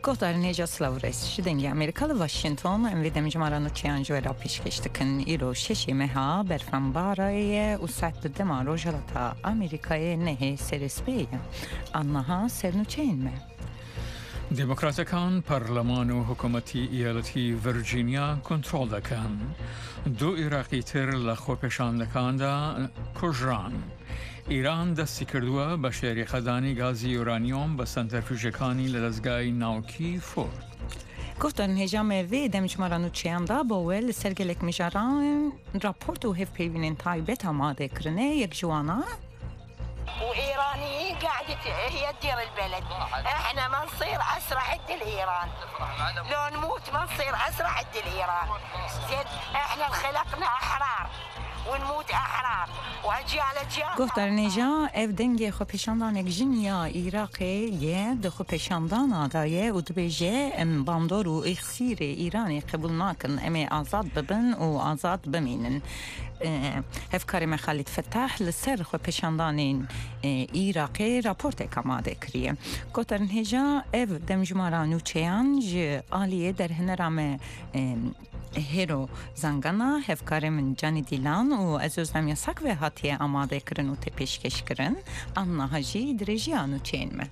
Gohtarın Slavres شدنگی امریکا واشنگتن امید مجموعه چیانجو را پیش کشتکن ایرو ششی مها برفرم برای وسط دمارو جلتا امریکای نه سرسپی آنها سرنوچین مه دموکراتکان پارلمان و حکومتی ایالتی ویرجینیا کنترل دکن. دو عراقی تر لخوپشان دکان دا کجران. ایران دستی کردووە بە شێریخەدانی گازی یورانیۆم بە سەنتەرفیوژەکانی لە دەستگای ناوکی فۆرد. گفتن هجام وی دمجماران و چیاندا باول سرگلک میجاران راپورت و هف پیوینین تایبت آماده کرنه یک جوانا وإيرانيين قاعدة هي تدير البلد. احنا ما نصير أسرع حد الإيران، لو نموت ما نصير أسرع حد الإيران. زين احنا خلقنا أحرار ونموت أحرار وأجيال گفتن نجا اف دنگ خو پیشاندان یک جنیا عراقی یه دخو پیشاندان آدایه و دبیجه ام باندور و اخسیر ایرانی قبول ناکن امی آزاد ببن و آزاد بمینن. هفکاری مخالد فتح لسر خو پیشاندان عراقی راپورت کاماده کریه. گفتن هجا اف دمجمارانو چیان ج آلیه در هنرام هیرو زنگانا هفکار من جانی دیلان و ازوزم یاسک و هاتیه آماده کرن و تپیشکش کرن آنها هجی درجیانو چین مه.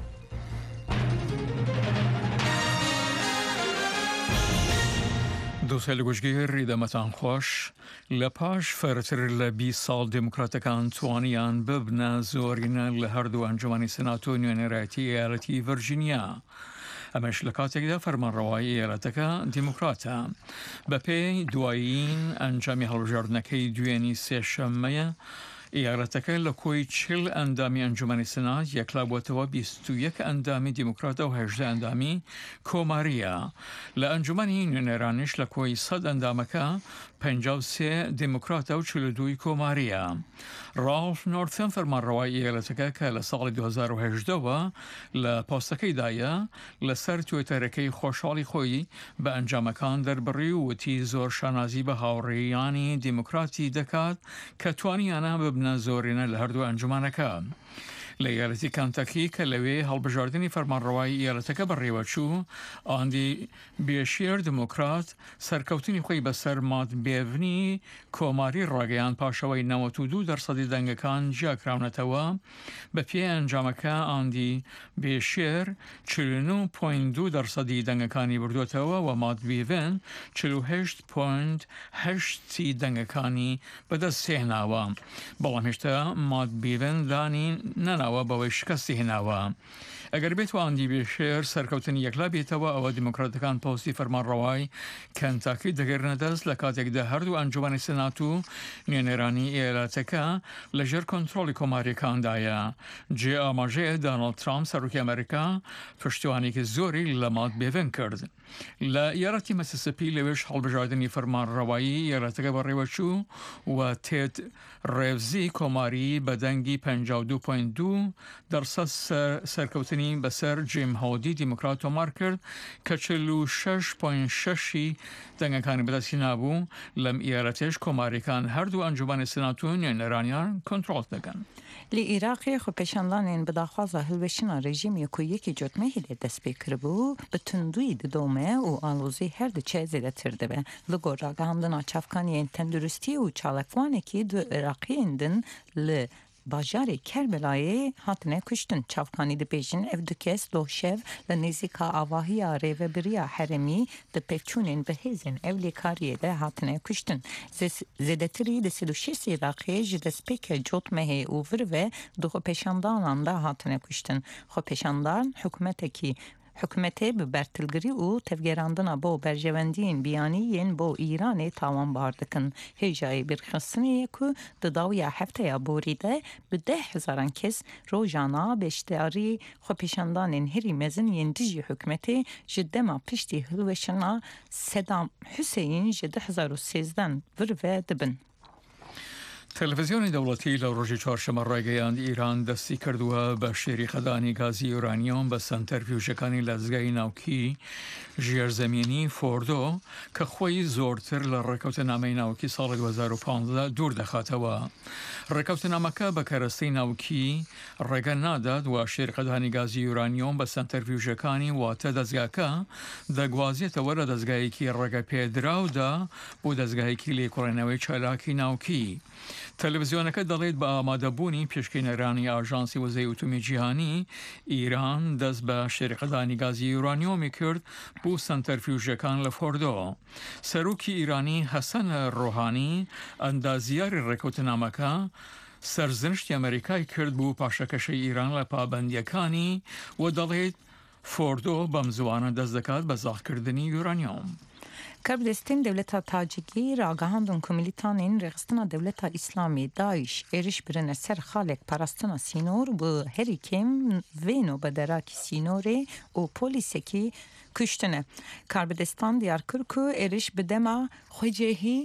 دوسال گوشگیر ریدمتان خوش لپاش فرتر لبی سال دموکراتکان توانیان ببنا زورین لهردو انجمانی سناتو نیونرایتی ایالتی ویرجینیا. امش لکاتک دا فرمان روایی ایالتکا دموکراتا. بپی دوایین انجامی هلوجاردنکی دوینی سشمه ایالتکا لکوی 40 اندامی انجمانی سنات یک لابوتوا 21 اندامی دموکراتا و 18 اندامی کوماریا. لانجمانی نیونرانش لکوی 100 اندامکا 53 دموکراتا و 42 کوماریا. رالف نورثن فرمان روایی ایالتکا که لسال 2018 لپاستکی دایا لسر تویترکی خوشحالی خوی به انجامکان در بری و تی زور شانازی به هاوریانی دموکراتی دکات که توانیانا ببنا زورینه لهردو انجمانکا. لایالتی کانتاکی که لوی هالبجاردنی فرمان روایی ایالتکا بریوچو آندی بیشیر دموکرات سرکوتنی خوی بسر ماد بیونی کوماری راگیان پاشوی 92% دنگکان جا کراونتوا به پی انجامکا آندی بیشیر 49.2% دنگکانی بردوتوا و ماد بیون 48.8 دنگکانی به دست هنوا. بلام هشتا ماد بیون دانی ننوا و با شکستی هنوا. اگر بیت و آندی بیشیر سرکوتنی یکلا بیتوا او دموکراتکان پوستی فرمان روای کنتاکی دگر ندست لکات یک ده هر دو انجمن سناتو نیونرانی ایالتکا لجر کنترل کماریکان دایا. جی آماجه دانالد ترامپ سروک امریکا پشتوانی که زوری لماد بیون کرد. لایالتی مسیسیپی لوش حال بجاردنی فرمان روایی ایالتکا بریوچو و تید ریوزی کماری بدنگی 52.2% سرکوتنی بسر جیم هودی دموکرات و مارکرد که 46.6 دنگکانی بدستی نبو لم ایالتش کماریکان هر دو انجمن سناتو نیونرانیان کنترل دکن. لی عراقی خو پیشاندانین بداخوازه هلوشینا رژیم یکو یکی جوتمه هیده دست بکربو به تندوی دومه و آلوزی هر دو چه زیده ترده به لگو راگه همدن چافکانی این تندرستی و چالکوانه که دو عراقی اندن لی باجاری کربلای هاتنه کشتن چافکانی ده بیجن اف دکس لوشف لنزیکا آواهی آره و بریا حرمی ده پیچونین به هیزن اولی کاریه ده هاتنه کشتن زیدتری ده 36 عراقی جده سپیک جوت مهی اوور و دو خو پیشاندانان ده هاتنه کشتن. خو پیشاندان حکومتی به برتلگری و تفگیراندنا با برجواندین بیانیین با ایران تاوان باردکن. هجای برخصنی که دداوی هفته یا بوریده به 10,000 کس روزانه بشتاری خو پیشاندانین هری مزنین دیجی حکومتی جدما پشتی هلوشنا صدام حسین جده 2013 ورو دبن. تلویزیۆنی دەوڵەتی لە ڕۆژی چوارشەمە ڕایگەیاند ئیران دەستی کردووە بە شێریقەدانی گازی یورانیۆم بە سەنتەرفیوژەکانی لە دەستگای ناوکی ژێرزەمینی فۆردۆ کە خۆی زۆرتر لە ڕێکەوتنامەی ناوکی ساڵی 2015 دوور دەخاتەوە. ڕێکەوتنامەکە بە کەرەستەی ناوکی ڕێگە نادات و شێریقەدانی گازی یورانیۆم بە سەنتەرفیوژەکانی واتە دەستگاکە دەگوازێتەوە لە دەستگایەکی ڕێگە پێدراودا بۆ دەستگایەکی لێکۆڵێنەوەی چالاکی ناوکی. تەلەڤیزیۆنەکە دەڵێت بە ئامادەبوونی پێشکەینەرانی ئاژانسی وزەی ئۆتۆمی جیهانی ئیران دەست بە شێریقەدانی گازی یورانیۆمی کرد بۆ سەنتەرفیوژەکان لە فۆردۆ. سەرۆکی ئیرانی حەسەن ڕۆحانی ئەندازیاری ڕێکەوتنامەکە سەرزنشتی ئەمریکای کرد بۆ پاشەکەشەی ئیران لە پابەندیەکانی و دەڵێت فۆردۆ بەم زوانە دەست دەکات بە زاخکردنی یورانیۆم. Kurdistan devleta Tacikî ragahandun ku militanên rêxistina devleta İslamî Daeş êriş birine ser xalek parastina sînor bi herî kêm vê nûbederakî sînorê û polîsekî kuştine. Kurdistan diyar kir ku êriş bi dema xwecihî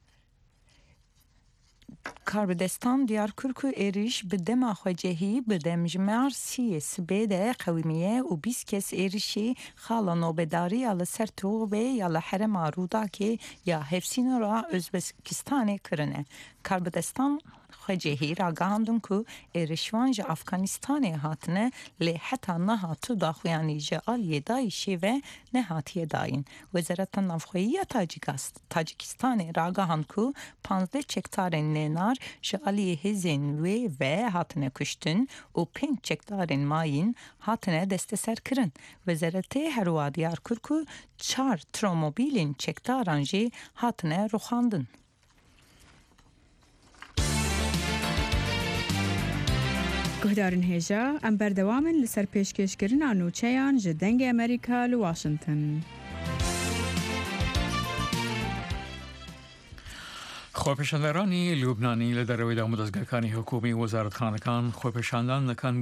Kurdistan diyar kir ku êriş bi dema xwecihî bi demjimar siyê sibê de qewimiye û 20 kes êrişî xala nobedariya li ser tovê ya li herema Rûdakê ya hevsînora Özbekistanê kirine. Kurdistan xwecihî ragahandin ku êrişvan ji Afganistanê hatine lê heta nehatu daxuyanî ji aliyê Daişê ve nehatiye dayîn. Wezareta Navxweyiya Tacikistanê ragahand ku 15 çekdarên lênar ji aliyê hêzên wê ve hatine kuştin û 5 çekdarên mayîn hatine desteser kirin. Wezaretê herwa diyar kir ku 4 tromobîlên çekdaran jî hatine rûxandin. Guhdarên hêja em berdewamên li ser pêşkêşkirina nûçeyan ji dengê Amerîka li Washington. خۆپیشاندەرانی لوبنانی لە دەرەوەیدا مدەستگاکانی حکومی وەزارەتخانەکان خۆپیشاندان دەکەن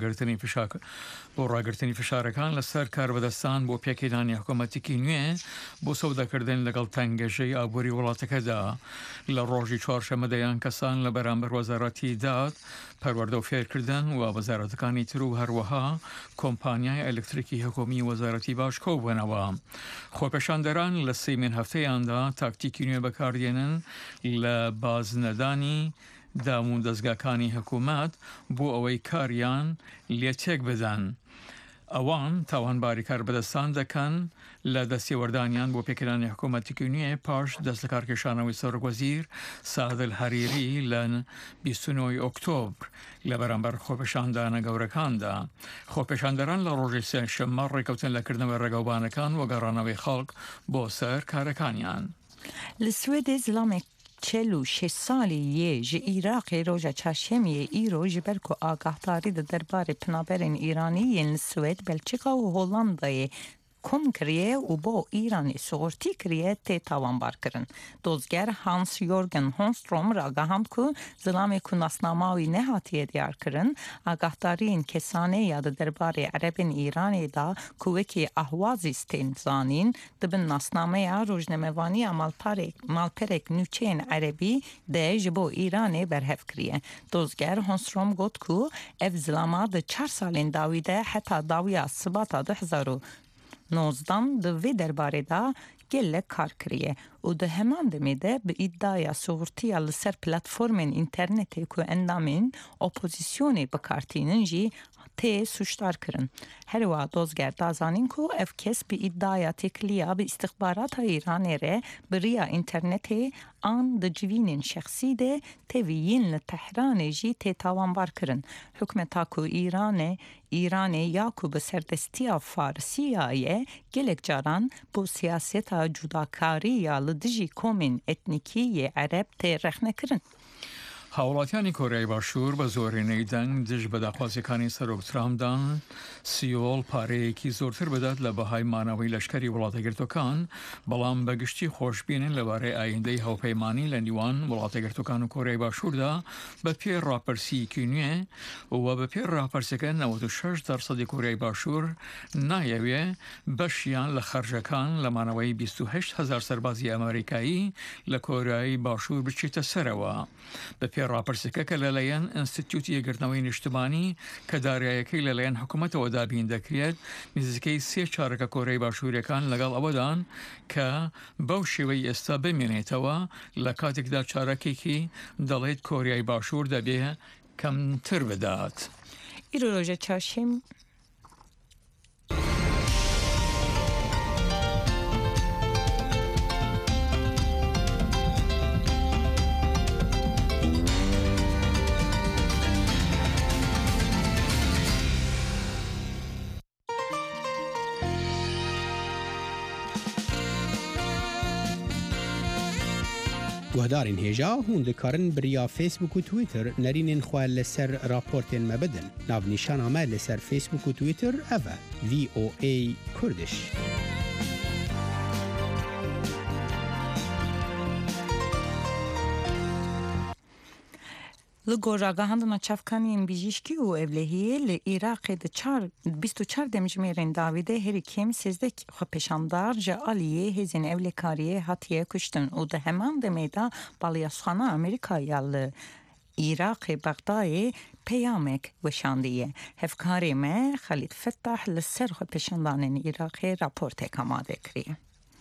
بۆ ڕاگررتنی فشارەکان لەسەر کاربەدەستان بۆ پێکێدانی حکوومەتێکی نوێ بۆ سەوداکردن لەگەڵ تەنگەژەی ئابووری وڵاتەکەدا. لە ڕۆژی چوارشەمەدەیان کەسان لە بەرامبەر وەزارەتی داد پەروەردە و فێرکردن و وەزارەتەکانی تر و هەروەها کۆمپانیای ئەلکتریکی حکومی وەزارەتی باشکۆ بوونەوە. خۆپیشاندەران لە سێمین هەفتەیاندا تاکتیکی نوێ بەکاردێنن لە بازنەدانی دامون دەستگاکانی حکوومەت بۆ ئەوەی کاریان لێ تێک بدەن. ئەوان تاوانباری کاربەدەستان دەکەن لە دەستێوەردانیان بۆ پێکردانی حکوومەتێکی نوێ پاش دەست لە کارکێشانەوەی سەرۆکوەزیر سادل هەریری لە 29 ئۆکتۆبر لە بەرامبەر خۆپیشاندانە گەورەکاندا. خۆپیشاندەران لە ڕۆژی سێشەممە ڕێکەوتن لەکردنەوەی ڕێگەوبانەکان و گەڕانەوەی خەڵک بۆ سەر کارەکانیان. Li Swêdê zilamek 46 salî yê ji Iraqê roja çarşemiyê îro ji ber ku agahdari di derbarê pinaberên Îranî yên li Swêd, Belçika û Hollandayê kom kiriye û bo Îranê sigortî kiriye tê tawanbar kirin. Dozger Hans-Jürgen Holmstrom ragahand ku zilamê ku nasnama wî nehatiye diyar kirin, agahdariyên kesanê ya di derbarê Erebên Îranê da ku wekî ahwazî stên zanîn dibin nasnameya rojnamevaniya malperek nûçeyên Erebî de ji bo Îranê berhev kiriye. Dozger Holmstrom got ku ev zilama di 4 salên dawî de heta dawiya sibata 2019 di vê derbarê da gelek kar kiriye û di heman demê de bi îddiaya sigortiya li ser platformên internetê ku endamên opozîsyonê bikartînin jî tê suçdar kirin. Herwa dozger dazanîn ku ev kes bi îddiaya têkiliya bi istixbarata Îranê re bi riya internetê an di civînên şexsî de tevîyên li Tehranê jî tê tawanbar kirin. Hikûmeta ku Îranê ya ku bi serdestiya Farsiya ye gelek caran bu siyaseta cudakarî ya li dijî komên etnîkî yê Ereb tê rexne kirin. هاوڵاتیانی کۆریای باشوور بە زۆرینەی دەنگ دژ بە داخوازیەکانی سەرۆک ترامپدان سیۆڵ پارەیەکی زۆرتر بدات لە بەهای مانەوەی لەشکری وڵاتەگرتوەکان، بەڵام بەگشتی خۆشببینن لەبارەی ئایندەی هەوپەیمانی لە نیوان وڵاتەگرتوەکان و کۆریای باشووردا بە پێ ڕاپەرسیەکی نوێ و بە پێ ڕاپەرسەکە 96% کۆریای باشوور نایەوێ بەشیان لە خەرجەکان لە مانەوەی 28,000 سەربازی ئەمریکایی لە کۆریای باشوور بچێتە سەرەوە. بە پێ ڕاپەرسەکە کە لەلایەن ئینستیتیوتی یەکگرتنەوەی نیشتمانی کە دارایەکەی لەلایەن حکوومەتەوە دابین دەکرێت، نزیکەی 3/4 کۆریای باشووریەکان لەگەڵ ئەوەدان کە بەو شێوەی ئێستا بمێنێتەوە لە کاتێکدا چارەکێکی دەڵێت کۆریای باشوور دەبێ کەمتر بدات. ئیرۆ ڕۆژە چاشیم گهدارین هێژا هون دikarin biriya Facebook û Twitter nerînên xwe li ser raportên me bidin. Navnîşana me li ser Facebook û Twitter ev e VOA Kurdiş. لگۆڕاگەهاندنە چافکانیên bijîşkî û evlehiyê li Iraqê di 24 demjimêrên Davîdê herî kêm 13 xwepêşandar ji aliyê hêzên evlêkariyê hatiye kuştin û di heman demê de Balyasxana Amerîkaya li Iraqê Bexdayê peyamek weşandiye. Hevkarê me Xelîd Fettah li ser xwepêşandanên Iraqê raportek amade kiriye.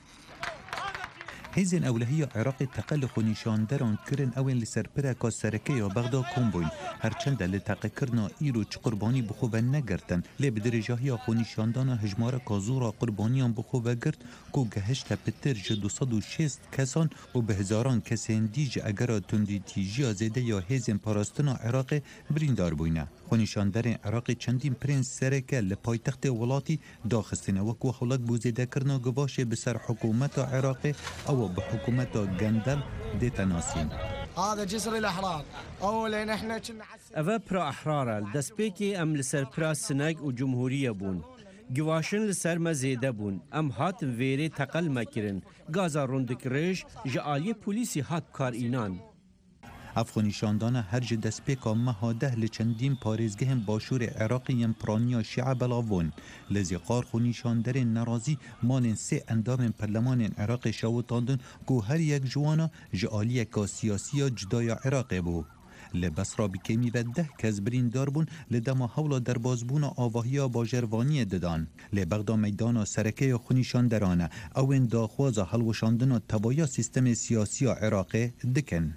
هێزên ئەولەهیە عێراقی تەقە لە خۆنیشاندەران کرن ئەوێن لە سەرپەرێکا سەرەکەیە بەغدا کۆمبووین هەرچەندە لە تەقەکردنا ئیر و چ قوربانی بخۆبە نەگرتن لێ bi dirêjahiya xۆنیشandana hejmareka zora qurbaniyan bixwe girt ku gehişte pitir ji 260 kesan û bi hizaran kesên dî ji egera tundîtîjiya zêde ya hêzên parastina Iraqê birîndar bûyne. Xۆnîşanderên Iraqê çendîn prens sereke li paytextê welatî daxistine wekû hewlek bû zêdekirina givaşê bi ser hikûmeta Iraqê ew bi hikûmeta Gendel dête nasîn. هذا جسر الاحرار اولا احنا كنا ئەvە پرا ئەحرارە دەستپێکی ئەم لەسەر پرا سنەگ و جمهوریە بوون. گیواشن لەسەر مە زێدە بوون ئەم هاتن vêrê teqel mekirin gaza rûndikirêj ji aliyê polîsî hat karînan. Ev xwînîşandana her ji destpêka meha deh li çendîn parêzgehên başûrê Iraqê yên piraniya Şîe belavbûn. Li zêqar xwînîşanderên nerazî malên sê endamên perlemanên Iraqê şewitandin ku her yek ji wana ji aliyeka siyasî ya cuda ya Iraqê bû. Li Besra bikêmî ve 10 kes birîndar bûn li dema hewla derbazbûna avahiya bajervaniyê didan. Lê Bexda meydana serekeya xwînîşanderan e ewên daxwaza helweşandina tebaya sîstemê siyasî ya Iraqê dikin.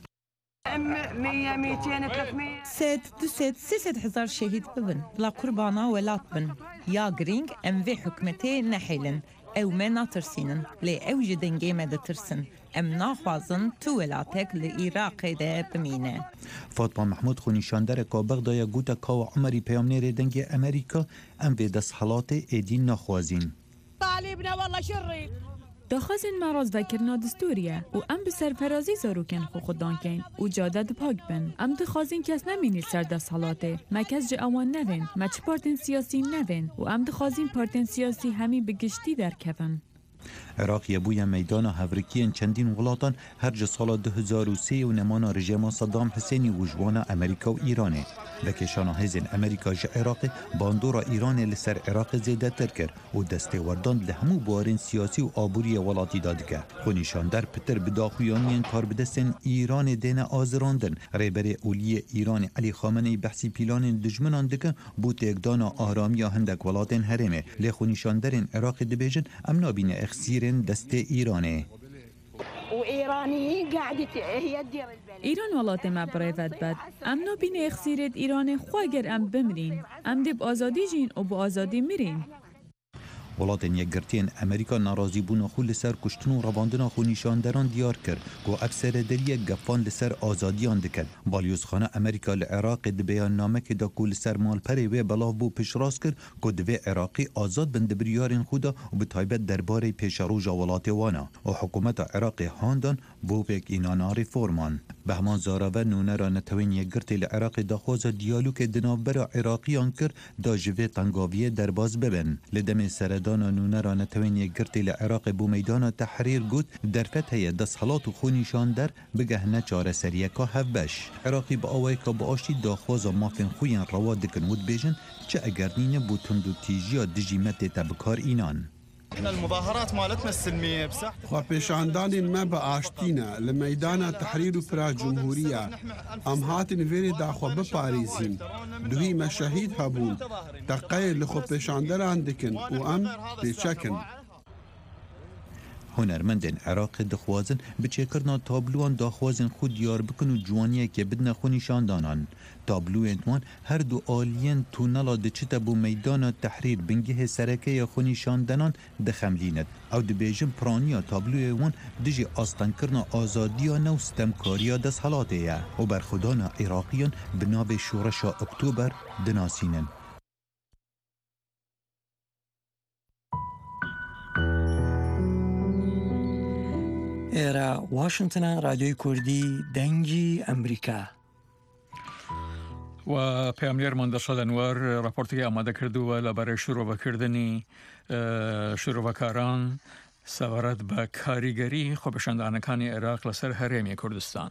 300,000 شهید ببن لا قربانا ولات بن یا گرینگ ام وی حکمتی نحیلن او me ناترسینن لی او جی دنگی me دترسن ام ناخوازن تو ولاتک لی عراقی ده بمینه. فاطمه محمود خونیشاندرکا بغدایا گوتا کاو عمری پیامنیر دنگی امریکا ام وی دستحالات ایدین ناخوازین. طالبنا والله شري داخوازین مراز وکرنا دستوریه و ام به سرفرازی زاروکن خو خودان کن و جادت پاک بن. ام دخوازین کس نمینی سر دست حالاته مکس جه اوان نوین مچ پارتن سیاسی نوین و ام دخوازین پارتن سیاسی همین بگشتی در کفن. عراق یبوی میدان هفرکیان چندین ولاتان هر جه سال 2003 و نمانا رژیم صدام حسینی و جوان امریکا و ایرانه. بکشانا هزین امریکا جه عراق باندورا ایران لسر عراق زیده تر کرد و دسته وردان لهمو بارین سیاسی و آبوری ولاتی داد کرد. خونیشاندر پتر بداخویانین کار بدستن ایران دین آزراندن. ریبر اولی ایران علی خامنه‌ای بحثی پیلان دجمنان دکن بود اقدانا آرامی هندک ولاتین هرمه. لی خونیشاندرین عراق دبیجن امنا بین اخسیر دست ایرانه. ایران ولات ما برایفت بد. ام نو بین اخسیرت ایران خواگر ام بمرین. ام دب آزادی جین و با آزادی میرین. وڵاتên yekgirtiyên Amerîka narazîbûna xwe li ser kuştin û revandina xwenîşanderan diyar kir ku ev serederiye gefan li ser azadiyan dikin. Balyozxana Amerîka li Iraqê di beyannamekê da ku li ser malperê wê belav bû piştrast kir ku divê Iraqî azad bin di biryarên xwe da û bi taybet derbarê pêşeroja welatê wan e. û hikûmeta Iraqê handan bû pêkînana reforman. Behman Zaraver nûnera netewên yekgirtê li Iraqê daxwaza diyalogê di navbera Iraqîyan kir da ji vê tengaviyê derbas bibin. Li demê seredana nûnera netewên yekgirtê li Iraqê bû meydana Tehrîr got derfet heye desthilat û xwenîşander bigehne çareseriyeka hevbeş. Iraqî bi awayeka biaştî daxwaza mafên xwe yên rewa dikin û dibêjin çi eger nîne bû tund û tîjiya dijî metê te bikar înan. خواپêşandanên me bi aştîne li meydana Tehrîr û Pira Cumhuriya em hatin vêrê daxwe biparêzîn. Duhî me şehîd hebûn. Teqeyê li xwepêşanderan dikin û em pêçekin. Hunermendên Iraqê dixwazin bi çêkirina tabloan daxwazên xwe diyar bikin û ciwaniyekê bidine xwenîşandanan. Tabloyên wan her du aliyên tûnela diçite bû meydana Tehrîr bingehê serekeya xwenîşandenan dixemlînin. Ew dibêjin piraniya tabloyê wan dijî astenkirina azadiya nû stemkariya desthilatê ye û berxwedana Iraqîyan bi navê şoreşa Oktober dinasînin. ئێرە واشنگتنە رادیۆی کوردی دەنگی ئەمریکا. و پێمێرمان دەشەدەنوەر راپۆرتێکی ئامادە کردووە لەبارەی شورۆڤەکردنی شورۆڤەکاران سەبارەت بە کاریگەری خۆپیشاندانەکانی عێراق لەسەر هەرێمی کوردستان.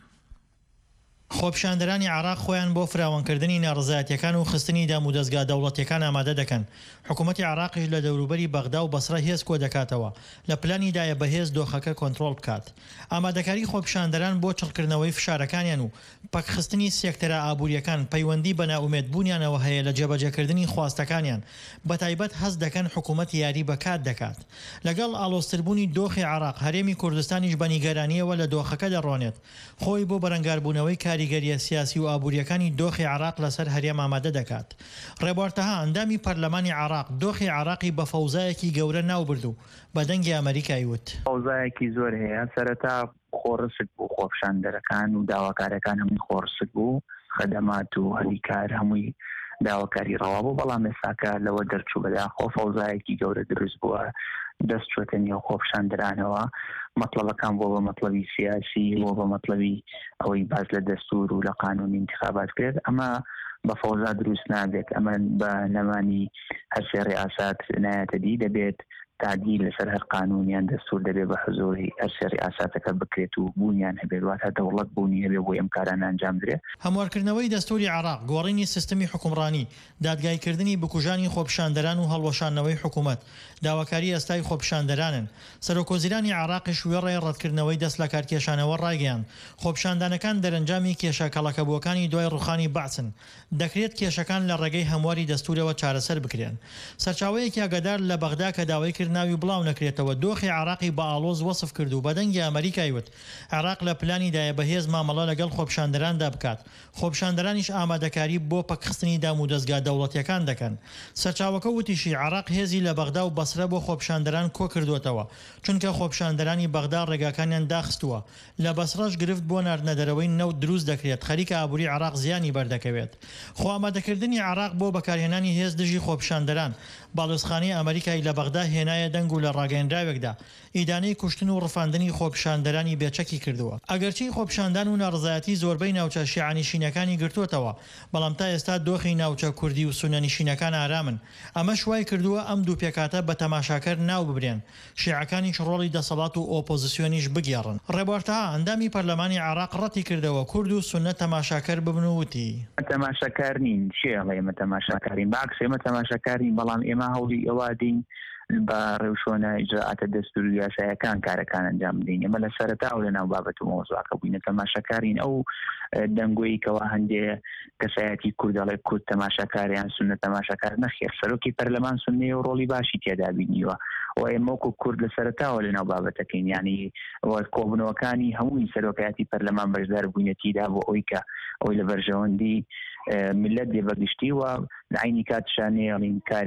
خۆپیشاندەرانی عێراق خۆیان بۆ فراوانکردنی ناڕزایەتیەکان و خستنی دام و دەستگا دەوڵەتیەکان ئامادە دەکەن. حکوومەتی عێراقیش لە دەوروبەری بەغدا و بەسرە هێز کۆ دەکاتەوە لە پلانیدایە بەهێز دۆخەکە کۆنتڕۆڵ بکات. ئامادەکاری خۆپیشاندەران بۆ چڵکردنەوەی فشارەکانیان و پەکخستنی سێکتەرە ئابوووریەکان پەیوەندی بە ناومێدبوونیانەوە هەیە لە جێبەجێکردنی خواستەکانیان بەتایبەت هەز دەکەن حکوومەت یاری بەکات دەکات. لەگەڵ ئالۆزتربوونی دۆخی عێراق هەرێمی کوردستانیش بە نیگەرانیەوە لە دۆخەکە دەڕوانێت خۆی بۆ بەرەنگاربوونەوەی کاریگەریە سیاسی و ئابوووریەکانی دۆخی عێراق لەسەر هەرێم ئامادە دەکات. ڕێبوارتەها ئەندامی پەرلەمانی عێراق دۆخی عێراقی بە فەوزایەکی گەورە ناوبرد و بە دەنگی ئەمریکای وت. فەوزایەکی زۆر هەیە سەرەتا خۆڕست بوو خۆپیشاندەرەکان و داواکارەکان هەمووی خۆڕست بوو خەدەمات و هەلیکار هەمووی داواکاری ڕەوا بوو بەڵام ئێستاکە لەوە دەرچوو بەداخۆ فەوزایەکی گەورە دروست بووە دەست چۆتە نێو خۆپیشاندەرانەوە مەطلبەکان بۆ بە مەطلبی سیاسی بۆ بە مەطلبی ئەوەی باز لە دەستور و لە قانونی انتخابات کرد ئەمە بە فەوزا دروست نابێت ئەمە بە نەمانی هەرسێ ڕێئاسات نایەتە دی دەبێت تعدیل لەسەر هەر قانونیان دەستور دەبێت بە حزۆری هەرسێ ڕێئاساتەکە بکرێت و بوونیان هەبێت واتە دەوڵەت بوونی هەبێت بۆ ئەم کارانە ئەنجام درێت. هەموارکردنەوەی دەستوری عێراق گۆڕینی سیستەمی حکومڕانی دادگایکردنی بکوژانی خۆپیشاندەران و هەڵوەشانەوەی حکوومەت داواکاری ئێستای خۆپیشاندەرانن. سەرۆکۆزیرانی عێراقیش وێڕێ ڕەتکردنەوەی دەست لە کارکێشانەوە ڕایگەیاند خۆپیشاندانەکان دەرەنجامی کێشە کەڵەکەبووەکانی دوای ڕوخانی بەعسن دەکرێت کێشەکان لە ڕێگەی هەمواری دەستورەوە چارەسەر بکرێن. سەرچاوەیەکی ئاگادار لە بەغدا کە داوای کرد ناوی بڵاو نەکرێتەوە دۆخی عێراقی بە ئاڵۆز وەسف کرد و بەدەنگی ئەمریکای وت عێراق لە پلانیدایە بەهێز مامەڵە لەگەڵ خۆپیشاندەراندا بکات. خۆپیشاندەرانیش ئامادەکاری بۆ پەکخستنی دام و دەستگا دەوڵەتیەکان دەکەن. سەرچاوەکە وتیشی عێراق هێزی لە بەغدا و بەسرە بۆ خۆپیشاندەران کۆ کردوێتەوە چونکە خۆپیشاندەرانی بەغدا ڕێگاکانیان داخستووە. لە بەسرەش گرفت بۆ ناردنەدەرەوەی نەوت دروست دەکرێت خەریکە ئابووری عێراق زیانی بەردەکەوێت. خۆ ئامادەکردنی عێراق بۆ بەکارهێنانی هێز دژی خۆپیشاندەران باڵوێزخانەی ئەمریکای لە بەغدا هێنایە دەنگ و لە ڕاگەیەنراوێکدا ئیدانەی کوشتن و ڕفاندنی خۆپیشاندەرانی بێچەکی کردووە. ئەگەرچی خۆپیشاندان و ناڕزایەتی زۆربەی ناوچە شیعانیشینەکانی گرتووەتەوە بەڵام تا ئێستا دۆخی ناوچە کوردی و سونەنیشینەکان ئارامن. ئەمە شوای کردووە ئەم دوو پێکاتە بە تەماشاکەر ناو ببرێن شیعەکانیش ڕۆڵی دەسەڵات و ئۆپۆزیسیۆنیش بگێڕن. ڕێبوارتەها ئەندامی پەرلەمانی عێراق ڕەتی کردەوە کورد و سونە تەماشاکەر ببن و وتی تەماشاکار نین شێڵێ ئێمە تەماشاکارین باکس ئێمە تەماشاکارین بەڵام ئێمە هەوڵی ئەوادین بە ڕێوشۆنە ئیجراعاتە دەستور و یاسایەکان کارەکان ئەنجام بدەین. ئێمە لە سەرەتاوە لە ناو بابەت و مۆزوعەکە بووینە تەماشاکارین ئەو دەنگۆیی کەوا هەندێ کەسایەتی کوردەڵێ کورد تەماشاکاریان سونە تەماشاکار نەخێر سەرۆکی پەرلەمان سونەیە و ڕۆڵی باشی تێدا بینیوە و ئێمە وەکو کورد لە سەرەتاوە لە ناو بابەتەکەین یعنی کۆبنەوەکانی هەمووی سەرۆکایەتی پەرلەمان بەشدار بووینەتیدا بۆ ئەوی کە ئەوی لە بەرژەوەندی ملت دێبەگشتی و لە عینی کاتشانەیەڵین کارێک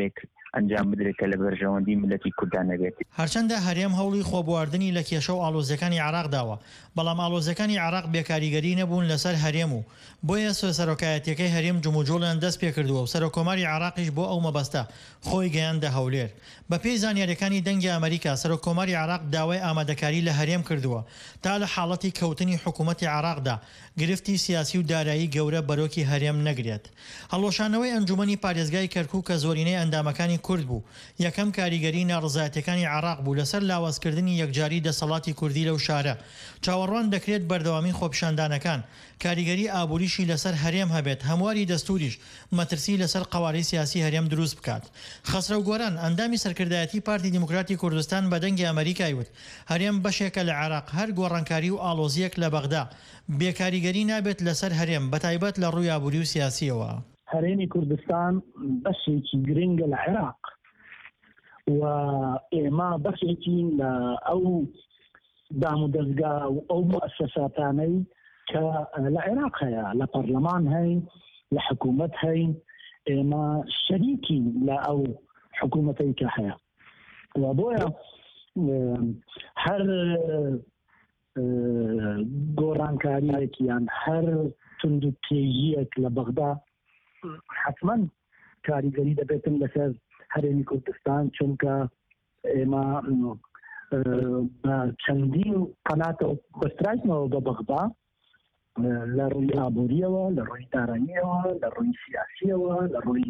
ئەنجام بدرێت کە لە بەرژەوەندی ملەتی کوردان نەبێت. هەرچەندە هەرێم هەوڵی خۆبواردنی لە کێشە و ئاڵۆزەکانی عراق داوە، بەڵام ئاڵۆزەکانی عراق بێکاریگەری نەبوون لەسەر هەرێم و بۆیە سەرۆکایەتیەکەی هەرێم جموجۆڵیان دەست پێ کردووە و سەرۆکۆماری عراقیش بۆ ئەو مەبەستە خۆی گەیاندە هەولێر. بە پێی زانیاریەکانی دەنگی ئەمریکا سەرۆکۆماری عراق داوای ئامادەکاری لە هەرێم کردووە تا لە حاڵەتی کەوتنی حکوومەتی عراقدا گرفتی سیاسی و دارایی گەورە بەرۆکی هەرێم نەگرێت. هەڵۆشانەوەی ئەنجومەنی پارێزگای کەرکووک کە زۆرینەی ئەندامەکانی کورد بوو یەکەم کاریگەری ناڕزایەتەکانی عراق بوو لەسەر لاوازکردنی یەکجاری دەسەڵاتی کوردی لەو شارە. چاوەڕوان دەکرێت بەردەوامی خۆپیشاندانەکان کاریگەری ئابووریشی لەسەر هەرێم هەبێت، هەمواری دەستوریش مەترسی لەسەر قەوارەی سیاسی هەرێم دروست بکات. خەسرە و گۆران ئەندامی سەرکردایەتی پارتی دیموکراتی کوردستان بە دەنگی ئەمریکای وت هەرێم بەشێکە لە عراق، هەر گۆڕانکاری و ئاڵۆزیەک لە بەغدا بێکاریگەری نابێت لەسەر هەرێم بەتایبەت لە ڕووی ئابووری و سیاسیەوە. هەرێمی کوردستان بەشێکی گرنگە لە عێراق و ئێمە بەشێکی لە ئەو دام و دەستگا و ئەو مؤسساتانەی کە لە عێراق هەیە، لە پەرلەمان هەین، لە حکوومەت هەین، ئێمە شەریکی لە ئەو حکوومەتەی کە هەیە و بۆیە هەر گۆڕانکاریەکیان هەر تند و تێژیەک لە بەغدا حتما کاریگەری دەبێتن لەسەر هەرێمی کوردستان، چونکە ئێمە بە چەندین قەناتە بەسترایتنەوە بە بەغدا لە ڕووی ئابووریەوە، لە ڕووی داراییەوە، لە ڕووی سیاسیەوە، لە ڕووی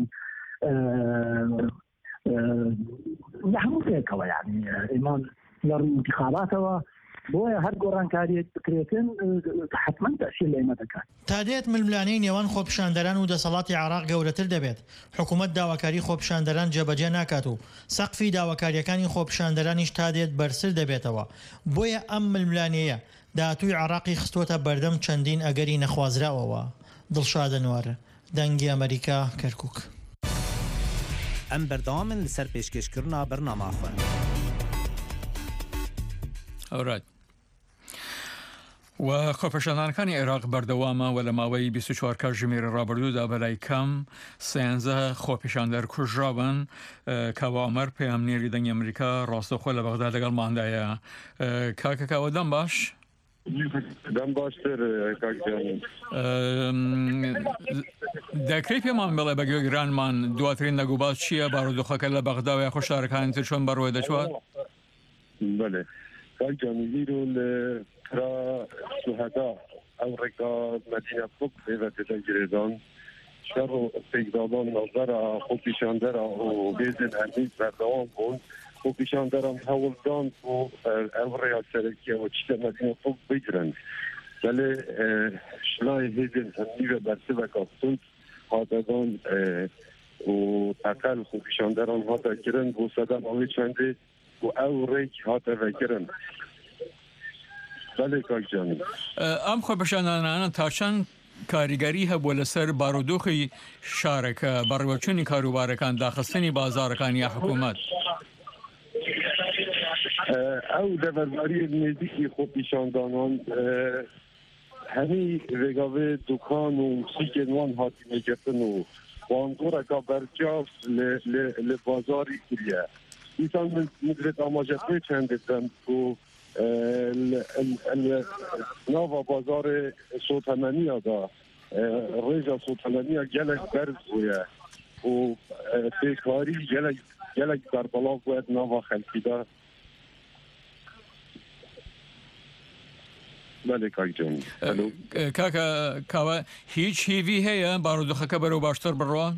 لە هەموو شتێکەوە، یعنی ئێمە لە ڕووی انتخاباتەوە بۆیە هەر گۆڕانکاریەک بکرێتن حتما تەسیر لە ئێمە دەکات. تا دێت ململانەی نێوان خۆپیشاندەران و دەسەڵاتی عراق گەورەتر دەبێت. حکوومەت داواکاری خۆپیشاندەران جێبەجێ ناکات و سەقفی داواکاریەکانی خۆپیشاندەرانیش تا دێت بەرزتر دەبێتەوە. بۆیە ئەم ململانەیە داهاتووی عراقی خستۆتە بەردەم چەندین ئەگەری نەخوازراوەوە. دڵشادە نوار، دەنگی ئەمریکا، کەرکووک. ئەم بەردەوامن لەسەر پێشکەشکردنا بەرنامە خۆن. ئەورات و خۆپیشاندانەکانی عێراق بەردەوامە و لە ماوەی 24 کاتژمێری ڕابردوودا بەلای کەم 13 خۆپیشاندەر کوژراون. کاوامەر پەیامنێری دەنگی ئەمریکا ڕاستەوخۆ لە بەغدا لەگەڵماندایە. کاکە کاوە دەم باش؟ دەم باشتر کاکجانم. دەکرێت پێمان بڵێ بە گوێگرانمان دواترین نەگوباز چییە؟ بارودۆخەکە لە بەغدا و یاخۆ شارەکانی تر چۆن بەڕوێ دەچوات؟ بله کاکجانی لیرو لکرا شهدا او رکا مدینه خوب بیوت تگیردان شر و استقدادان نظر خوب پیشاندر و بیزن همیز بردوان بون خوب پیشاندران هولدان و او ریاسرکی و چیت مدینه خوب بگیرند ولی شلای هیزن همیو برسه و کاستون حاددان و تقل خوب پیشاندران حادا گرند و صدام آوی چنده و او ریک هاته وکرن. بله کاکجانی. ئەم خۆپیشاندانانە تا چەند کاریگەری هەبووە لەسەر بارودۆخی شارەکە، بەڕێوەچوونی کاروبارەکان، داخستنی بازارەکان یا حکوومەت؟ ئەو دەڤەرباری نێزیکی خۆپیشاندانان هەمی ڕێگاوێ دوکان و سیکێنوان هاتی مێگرتن و وانگۆرەکە بەرجاف لە بازاری کریە. İnsan müddet amacı çendeten bu nava bazarı sotamaniya da reza sotamaniya gelek berz buya o tekari gelek darbalav buya nava xalqida. Bale kaycam. Alo. Kaka kava hiç hivi heye barudxaka bero baştar bڕوان؟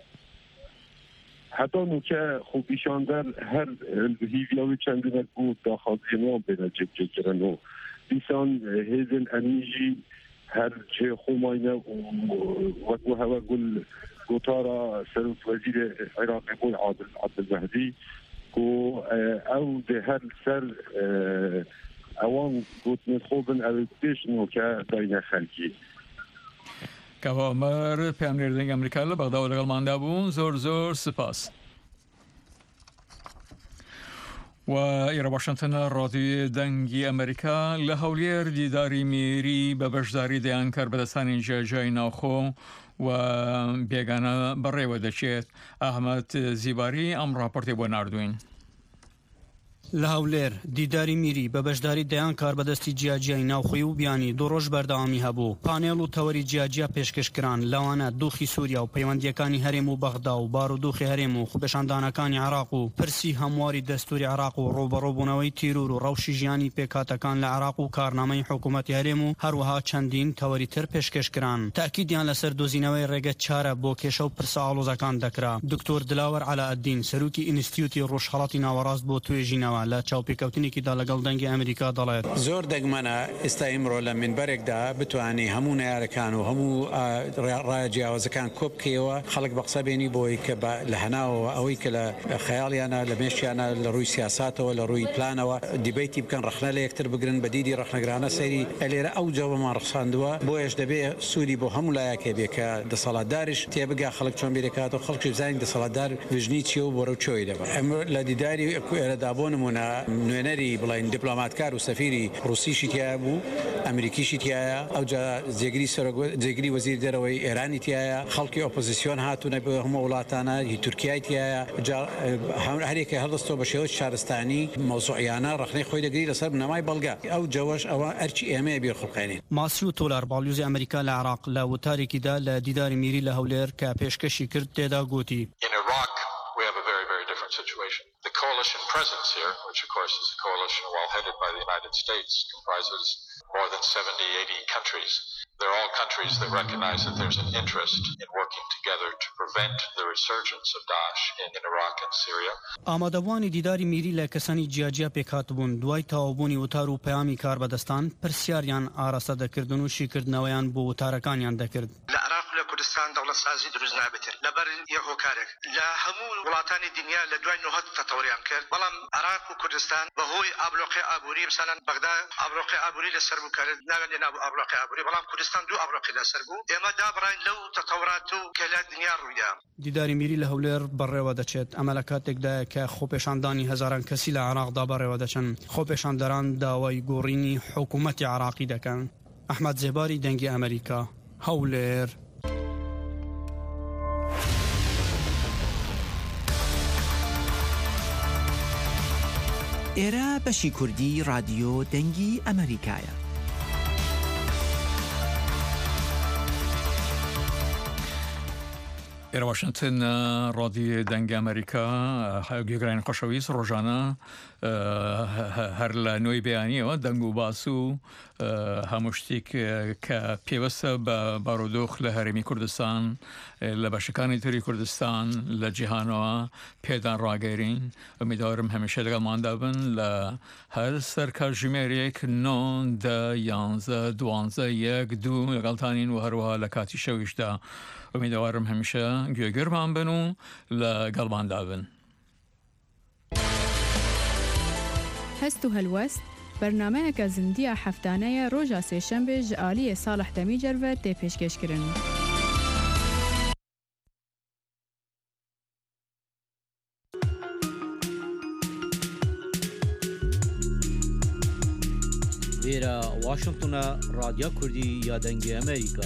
حتی نوکه خوبیشاندر هر هیویاوی چندینک بود داخازی نام بینا جبجه کرن و دیسان هیزن انیجی هر چه خوماینه و هوا گل گوتارا سروت وزیر عراقی بود عادل مهدی و او ده هر سر اوان گوتن خوبن او پیش نوکه داین خلکی کاوامەر پەیامنێری دەنگی ئەمریکا لە بەغدا و لەگەڵماندا بوون. زۆر سپاس. و ئێرە واشنتنە ڕادیۆی دەنگی ئەمریکا لە هەولێر دیداری میری بە بەشداری دەیان کرد بەدەستانی جێژای ناوخۆ و بێگانە بەڕێوە دەچێت ئەحمەد زیباری ئەم راپۆرتێ بۆ ناردوین. لە هەولێر دیداری میری بە بەشداری دەیان کاربەدەستی جیاجیای ناوخۆیی و بیانی دوو ڕۆژ بەردەوامی هەبوو. پانێڵ و تەوەری جیاجیا پێشکەشکران لەوانە دۆخی سووریا و پەیوەندیەکانی هەرێم و بەغدا و بارودۆخی هەرێم و خوپێشاندانەکانی عێراق و پرسی هەمواری دەستوری عێراق و ڕۆبەڕۆبوونەوەی تیرور و ڕەوشی ژیانی پێکاتەکان لە عێراق و کارنامەی حکوومەتی هەرێم و هەروەها چەندین تەوەری تر پێشکەشکران. تاکیدیان لەسەر دۆزینەوەی ڕێگە چارە بۆ کێشە و پرسە ئاڵۆزەکان دەکرا. دکتۆر دلاوەر عەلاءالدین سەرۆکی ئینستیتیوتی ڕۆژهەڵاتی ناوەڕاست بۆ توێژینەوە لە چاوپێکەوتنێکیدا لەگەڵ دەنگی ئەمریکا دەڵێت زۆر دەگمەنە ئێستا ئیمڕۆ لە منبەرێکدا بتوانێت هەموو نارەکان و هەموو ڕاجیاوازەکان کۆبکەوە خەڵک بە قسە بێنی بۆی کە لە هەناوەوە ئەوەی کە لە خەیاڵیانە لە مێشیانە لە ڕووی سیاساتەوە لە ڕووی پلانەوە دیبیتی بکەن ڕخنە لە یەکتر بگرن بە دیدی ڕخنەگرانە سەیری ئەلێرە ئەو جەوەمان ڕخساندووە بۆیش دەبێت سوودی بۆ هەموو لایەکێ بێ کە دەسەڵاتداریش تێبگا خەڵک چۆن بێکات و خەڵکی بزانین دەسەڵاتدار وژنی چیە و بۆرە چۆی دەبێت. ئەمە لە دیداری ئێرەدا بۆ نمونە نوێنەری بڵین دیپلۆماتکار و سەفیری رووسیشی تایە بوو ئەمریکیشی تایە ئەوجا جێگری وەزیر دەرەوەی ئێرانی تایە خەڵکی ئۆپۆزیسیۆن هاتوونە بە هەموو وڵاتانە هی تورکیای تایە هەرێکە هەڵدەستەوە بە شێوەی شارستانی مەوزوعیانە ڕخنەی خۆی دەگری لەسەر بنەمای بەڵگا ئەو جەوەش ئەوە ئەرچی ئێمەیە بیر خڵقێنین. ماسی و تۆلار باڵیوزی ئەمریکا لە عێراق لە وتارێکیدا لە دیداری میری لە هەولێر کە پێشکەشی کرد تێدا گوتی The coalition presence here, which of course is a coalition well headed by the United States, comprises more than 70-80 countries. They're all countries that recognize that there's an interest in working together to prevent the resurgence of Daesh in Iraq and Syria. ئامادەبوانی دیداری میری لە کەسانی جیاجیا پێکهاتبوون دوای تەواوبوونی وتار و پەیامی کاربەدەستان پرسیاریان ئاراستە دەکردن و شیکردنەوەیان بۆ وتارەکانیان دەکرد. کوردستان دەوڵەت سازی دروست نابێتن لەبەر یە هۆکارێک لە هەموو وڵاتانی دنیا لە دوای نۆهەت تەتەوریان کرد بەڵام عێراق و کوردستان بەهۆی ئابلۆقی ئابووری مثلەن بەغدا ئابلۆقی ئابووری لەسەر بوو کرد ناوێن لێ نابوو ئابلۆقی ئابووری بەڵام کوردستان دوو ئابلۆقی لەسەر بوو ئێمە دابڕین لەو تەتەورات و کە لە دنیا ڕوویدا. دیداری میری لە هەولێر بەڕێوە دەچێت ئەمە لە کاتێکدایە کە خۆپێشاندانی هەزاران کەسی لە عێراقدا بەڕێوە دەچن خۆپێشاندەران داوای گۆڕینی حکوومەتی عێراقی دەکەن. ئەحمەد زێباری دەنگی ئەمریکا هەولێر. ئێرە بەشی کوردی رادیۆ دەنگی ئەمریکایە. ئێرە واشنگتن ڕادیۆ دەنگی ئەمریکا گوێگرانی خۆشەویست ڕۆژانە هەر لە نوێی بەیانیەوە دەنگ و باس و هەموو شتێک کە پێوەستە بە بارودۆخ لە هەرێمی کوردستان لە بەشەکانی تری کوردستان لە جیهانەوە پێدان ڕاگەیرین ئومیدوارم هەمیشە لەگەڵماندا بن لە هەر سەر کاتژمێرێک 9 10 11 12 1 2 لەگەڵتانین و هەروەها لە کاتی شەویشدا ئومیدوارم هەمیشە گوێگرمان بن و لەگەڵماندا بن. هەست و هەلوەست بەرنامەیەکە زیندیە هەفتانەیە ڕۆژە سێشەمبێ ji aliyê Salih Demîcer ve tê pêşkêşkirin. Vêra Washington'a Radya Kurdî ya Dengê Amerîka.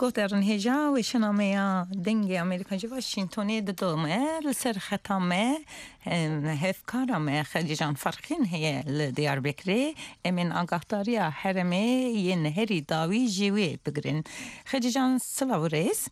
گفتن هجا و شنامه دنگ امریکا جو واشنگتنی دومه لسر ختامه هفکارم خدیجان فرقین هی لدیار بکری امین آگاهداری حرمه یه نهری داوی جوی بگرین خدیجان سلام ریس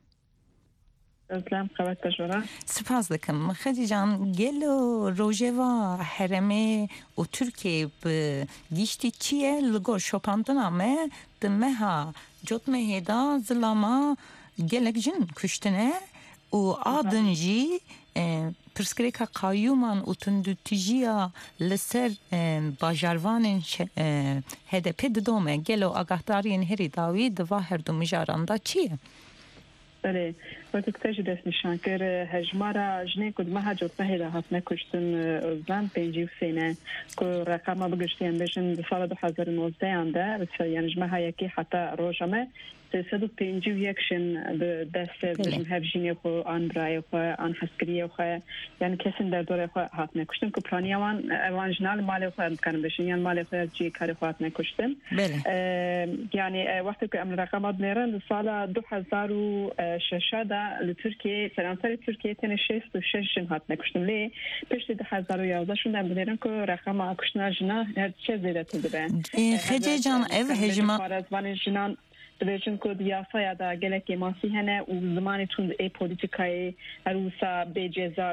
سلام خبرت بشورا سپاس دکم خدیجان گلو روژوا حرمه و ترکیه به گیشتی چیه لگو شپاندنامه دمها جوتمه هیدا زلاما گلک جن کشتنه و آدنجی پرسکریکا قایومان و تندوتیجیا لسر باجاروان هدپی دومه گلو آگاهداری نهری داوی دوا هر دو مجاراندا چیه؟ بله وقتی که دست نشان کرد هجمارا جنی کد ماه جوت مهلا هات نکشتن زن پنجی و سینه که رقم بگشتیم بشن سال 2019 انده بس یعنی جمعه یکی حتی روزمه 351 شن به دست بجم هفجینی خو آن برای خو آن حسکری خو یعنی کسین در دوره خو هات نکشتن که پلانی وان جنال مال خو امکان بشن یعنی مال خو جی کاری خو هات نکشتن یعنی وقتی که امر رقمات نیرن سال 2006 دا لترکیه فرانسه ترکیه تن 66 جن هات نکشتن لی پشت 2011 شون دم نیرن که رقم کشتن جنا هر چه زیاده تده خدیجه جان او هجما دویشن کد یاسای دا گلکی ماسی هنه و زمانی تون ای پولیتیکای روسا به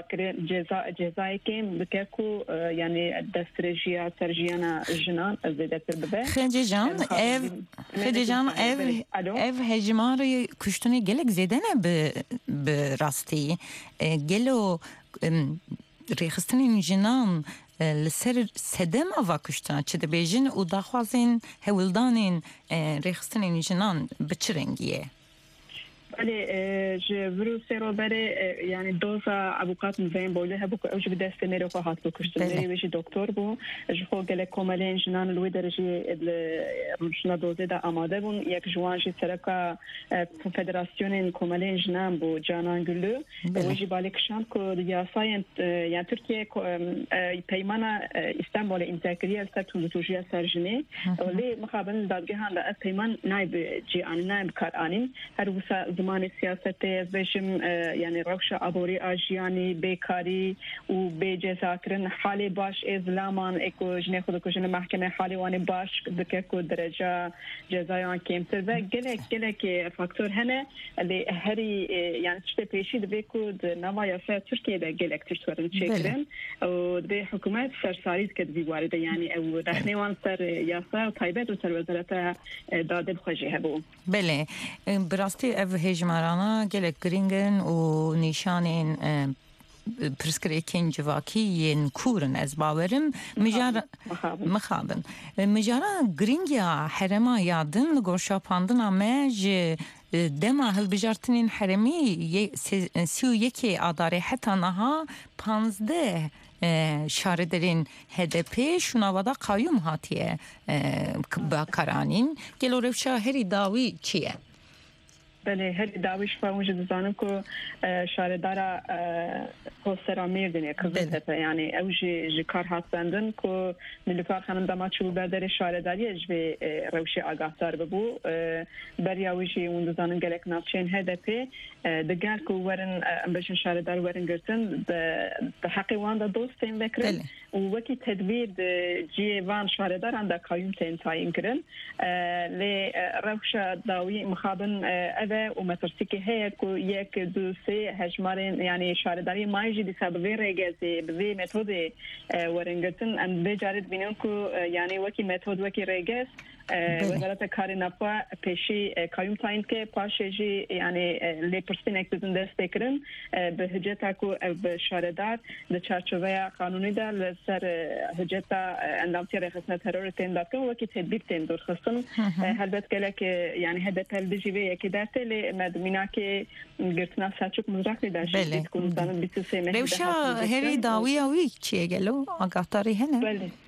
جزای کم بکه کو یعنی دسترجیا سرجیانا جنان زیده تر ببه خدیجه جان او هجماری کشتنی گلک زیده نه به راستی گلو ریخستنی جنان لسر سدم آوا کشتن چه دبیجن و داخوازین هولدانین ریخستنین جنان بچه رنگیه؟ بله جبرو سر بره یعنی دوزا ابوقات مزین بوله هبو که اوج بدست میره خو هات بکشتن میره ویش دکتر بو جو گله کومالین جنان لوی درجه روشنا دوزه دا آماده بون یک جوانجی سرکا فدراسیون کومالین جنان بو جانان گلو ویجی بالکشان کو یاساین یعنی ترکیه پیمانا استانبول انتگریال ستوزوجیا سرجنی ولی مخابن دادگاهان دا پیمان نایب جی آن نایب کار آنیم هر وسا زمان سیاست بشم یعنی روش عبوری آجیانی بیکاری و بیجزا کردن حالی باش ازلامان اکو جنه خود کشن محکمه حالی وانی باش دکه کو درجه جزایان کمتر و گلک فاکتور هنه لی هری یعنی چه پیشی دبی کو نوا یاسا ترکیه ده گلک تشتورن چکرن و دبی حکومت سرساریز کد بی وارده یعنی او دخنی وان سر یاسا و طایبت و سر وزارت داده بخوشی هبو بله براستی هجمارانا گلک گرینگن و نیشانین پرسکریکین جواکیین کورن از باورم مخابن مجارا گرینگیا حرما یادن لگوشا پاندن آمج دما هل بجارتنین حرمی 31 آداره حتی نها 15 شاردرین HDP شنوادا قایوم هاتیه با کرانین گلو روشا هری داوی چیه؟ بله هر داویش فهموجد زانم که شاردارا حسرا میردنه کزنده یعنی اوجی کار هست بندن که ملکار خانم داماد چوب بردر شارداری اجبه روشی آگاهدار ببو بری اوجی اون زانم گلک نافچین HDP دگل که ورن امبشن شاردار ورن گرتن به حقی وان دا دوستین بکرن و وکی تدبیر جی وان شارداران دا قایم تین تاین کرن لی روش داوی مخابن و مترسیکی هست که یک دو سه هجمارین یعنی شارداری مایجی دی سبب رگزی به متد ورنگتن ان بجارد بینن که یعنی وکی متد وکی رگز وزارت کار نفع پیشی کایم تاین که پاشجی یعنی لیپرسین اکتزن دست بکرن به حجت کو به شاردار د چارچوبه قانونی در لسر حجت اندامتی رخصت ترور تین داد که وکی تدبیر تین دور خستن البته که یعنی هدف البجی به یکی دست لی مدمینا که گرتنا سچوک مزرعی داشت بیت کنن 23 مهر روشا هری داوی اوی چیه گلو آگاهداری هنه بله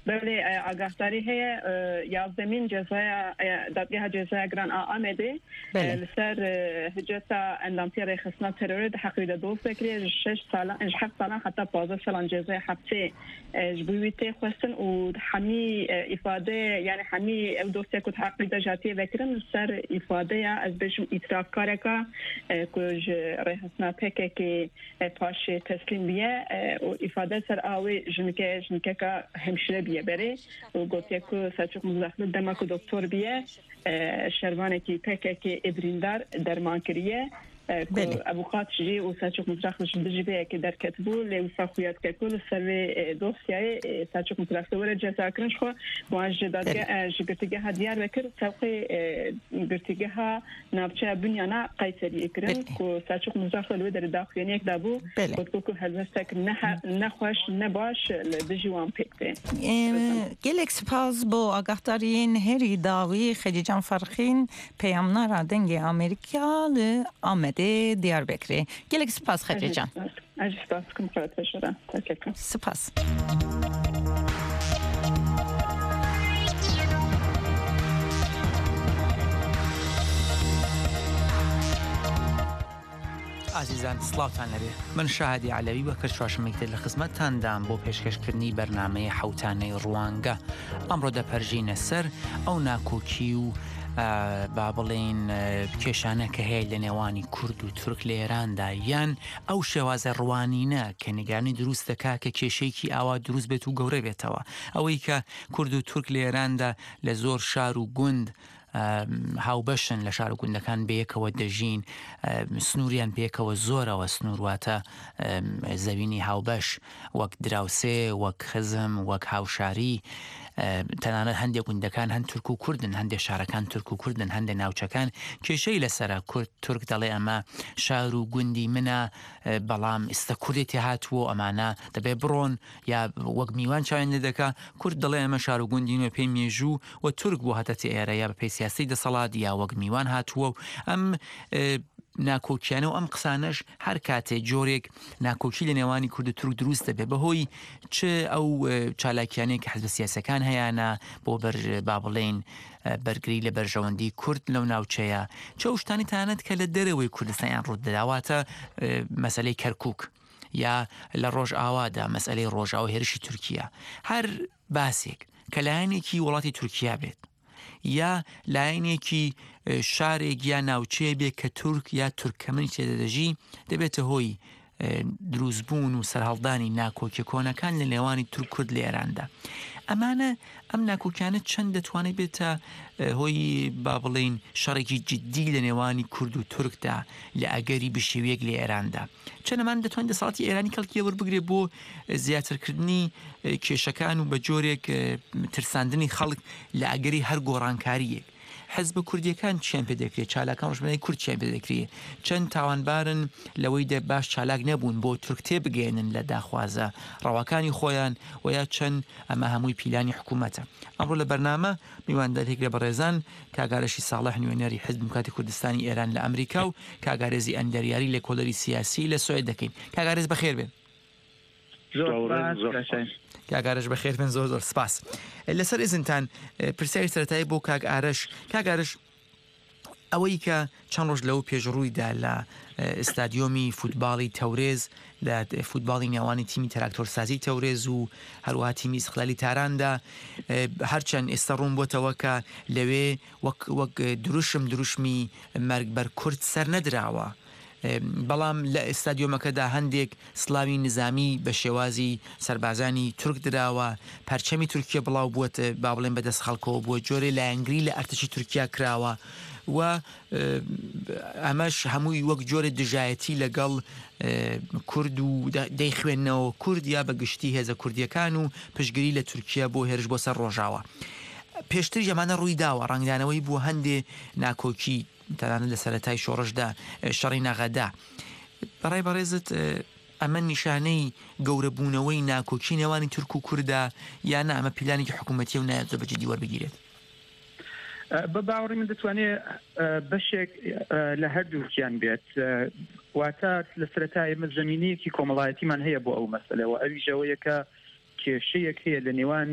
بله آگاهداری هي یازدمین جزای دادگاه جزای گران آمده لسر هجتا اندامتی رخصنا ترور حقیقت دوست کری 6 سال 7 سال حتی 15 سال جزای حبسه جبویته خواستن و حمی افاده یعنی حمی دوستی که حقیقت جاتی وکرن لسر افاده از بهشون اعتراف کاره که کج رخصنا پکه که پاش تسلیم بیه و افاده سر آوی جنکه که همشره بیه بره و گوتیه که سرچوک مزدخل دمه که دکتر بیه شروانه که پکه که ابریندار درمان کریه ابوقات جی و سرچوک مزدخل جبه که در کتبو لیوسا خویت که کل سروی دوستیه سرچوک مزدخل وره جزا کرنش خو مواج جگرتگه ها دیار بکر سوقی گرتگه ها نابچه بنیانا قیسری اکرن که سرچوک مزدخل وی در داخلینی یک دابو گوتگو که هلوستک نخوش نباش لدجوان پکته گلک سپاس با آگاهدارین هری داوی خدیجان فرخین پیامنار دنگ امریکا آمده دیار بکری گلک سپاس خدیجان سپاس کم خواهد شدم سپاس عزیزان سلاوتان لبێ من شاهدی علەوی وەکە چواشمێکتر لە خزمەتتاندام بۆ پێشکەشکردنی بەرنامەی حوتانەی ڕوانگە ئەمڕۆ دەپەرژینە سەر ئەو ناکۆکی و با بڵێن کێشانە کە هەیە لە نێوانی کورد و تورک لە ئێراندا یان ئەو شێوازە ڕوانینە کە نیگرانی دروست دەکا کە کێشەیەکی ئاوا دروست بێت و گەورە بێتەوە ئەوەی کە کورد و تورک لە ئێراندا لە زۆر شار و گوند هاوبەشن لە شار و گوندەکان بەیەکەوە دەژین سنووریان پێکەوە زۆرەوە سنوورواتە زەوینی هاوبەش وەک دراوسێ وەک خزم وەک هاوشاری تەنانەت هەندێک گوندەکان هەند تورک و کوردن هەندێک شارەکان تورک و کوردن هەندێک ناوچەکان کێشەی لەسرە کورد تورک دەڵێ ئەمە شار و گوندی منە بەڵام ئێستا کوردێتی هاتووە ئەمانە دەبێ بڕۆن یا وەک میوان چاوێن دەکا کورد دەڵێ ئەمە شار و گوندینوە پێی مێژوو و تورک بۆ هەتەتی ئێرە یا بە پێی سیاسی دەسەڵات یا وەک میوان هاتووە و ئەم ناکۆکیانە و ئەم قسانەش هەر کاتێک جۆرێک ناکۆکی لە نێوانی کورد و تورک دروست دەبێ بەهۆی چ ئەو چالاکیانەیە کە حزب سیاسەکان هەیەە بۆ با بڵێن بەرگری لە بەرژەوەندی کورد لەو ناوچەیە چ شتانی تانەت کە لە دەرەوەی کوردستانیان ڕوودەداواتە مەسەلەی کەرکووک یا لە ڕۆژ ئاوادا مەسئلەی ڕۆژاوە هێرشی تورکیا هەر باسێک کە لایەنێکی وڵاتی تورکیا بێت یا لایەنێکی شارێک یا ناوچەیە بێت کە تورک یا تورکەمەنی تێدەدەژی دەبێتە هۆی دروستبوون و سەرهەڵدانی ناکۆکی کۆنەکان لە نێوانی تورک کورد لە ئێراندا ئەمانە ئەم ناکۆکیانە چەند دەتوانێت بێتە هۆی با بڵێن شەڕێکی جددی لە نێوانی کورد و تورکدا لە ئەگەری بشێوەیەک لە ئێراندا چەندەمان دەتوانێت دەسەڵاتی ئێرانی کەڵکی وەربگرێت بۆ زیاترکردنی کێشەکان و بە جۆرێک ترساندنی خەڵک لە ئەگەری هەر گۆڕانکاریەک حزب کوردیەکان چیان پێ دەکرێت چالاکان ڕژمەی کورد چیان پێ دەکرێت چەند تاوانبارن لەوەی دە باش چالاک نەبوون بۆ تورکتێ بگەێنن لە داخوازە ڕەواکانی خۆیان و یا چەند ئەمە هەمووی پیلانی حکوومەتە ئەمڕۆ لە بەرنامە میواندارێکرێ بەڕێزان کاگارەشی ساڵح نوێنەری حزب دموکراتی کوردستانی ئێران لە ئەمریکا و کاگارێزی ئەندەریاری لە کۆلەری سیاسی لە سوێد دەکەین کاگارێز بەخێر بێن کاگارش بەخێر بن زۆر سپاس لەسەر ئێزنتان پرسیاری سەرەتایی بۆ کاگ ئارەش ئەوەی کە چەند ڕۆژ لەو پێشڕوویدا لە ئستادیۆمی فوتباڵی تەورێز لە فوتباڵی نێوانی تیمی تراکتۆرسازی تەورێز و هەروەها تیمی ئیسقلالی تاراندا هەرچەند ئێستا ڕوون بۆتەوە کە لەوێ وەک دروشمی مەرگ بەر کورد سەر نەدراوە بەڵام لە ئستادیۆمەکەدا هەندێک سلاوی نظامی بە شێوازی سەربازانی تورک دراوە پەرچەمی تورکیا بڵاو بووە با بڵێن بەدەست خەڵکەوە بووە جۆرێ لایەنگری لە ئەرتشی تورکیا کراوە و ئەمەش هەمووی وەک جۆرە دژایەتی لەگەڵ کورد و دەیخوێنەوە کورد یا بەگشتی هێزە کوردیەکان و پشگیری لە تورکیا بۆ هێرش بۆ سەر ڕۆژاوە پێشتر ژەمانە ڕووی داوە ڕنگدانەوەی بوو هەندێ ناکۆکی تەنانەت لە سەرەتای شۆڕشدا شەڕی ناغەدا بەڕای بەڕێزت ئەمە نیشانەی گەورەبوونەوەی ناکۆکی نێوانی تورک و کووردا یان ئەمە پیلانێکی حکوومەتی و نایە زۆر بەجددی وەربگیرێت بە باوەڕی من دەتوانێت بەشێک لە هەردووکیان بێت واتە لە سەرەتای ئێمە زەمینەیەکی کۆمەڵایەتیمان هەیە بۆ ئەو مەسەلەوە ئەویشەوەیە کە کێشەیەک هەیە لە نێوان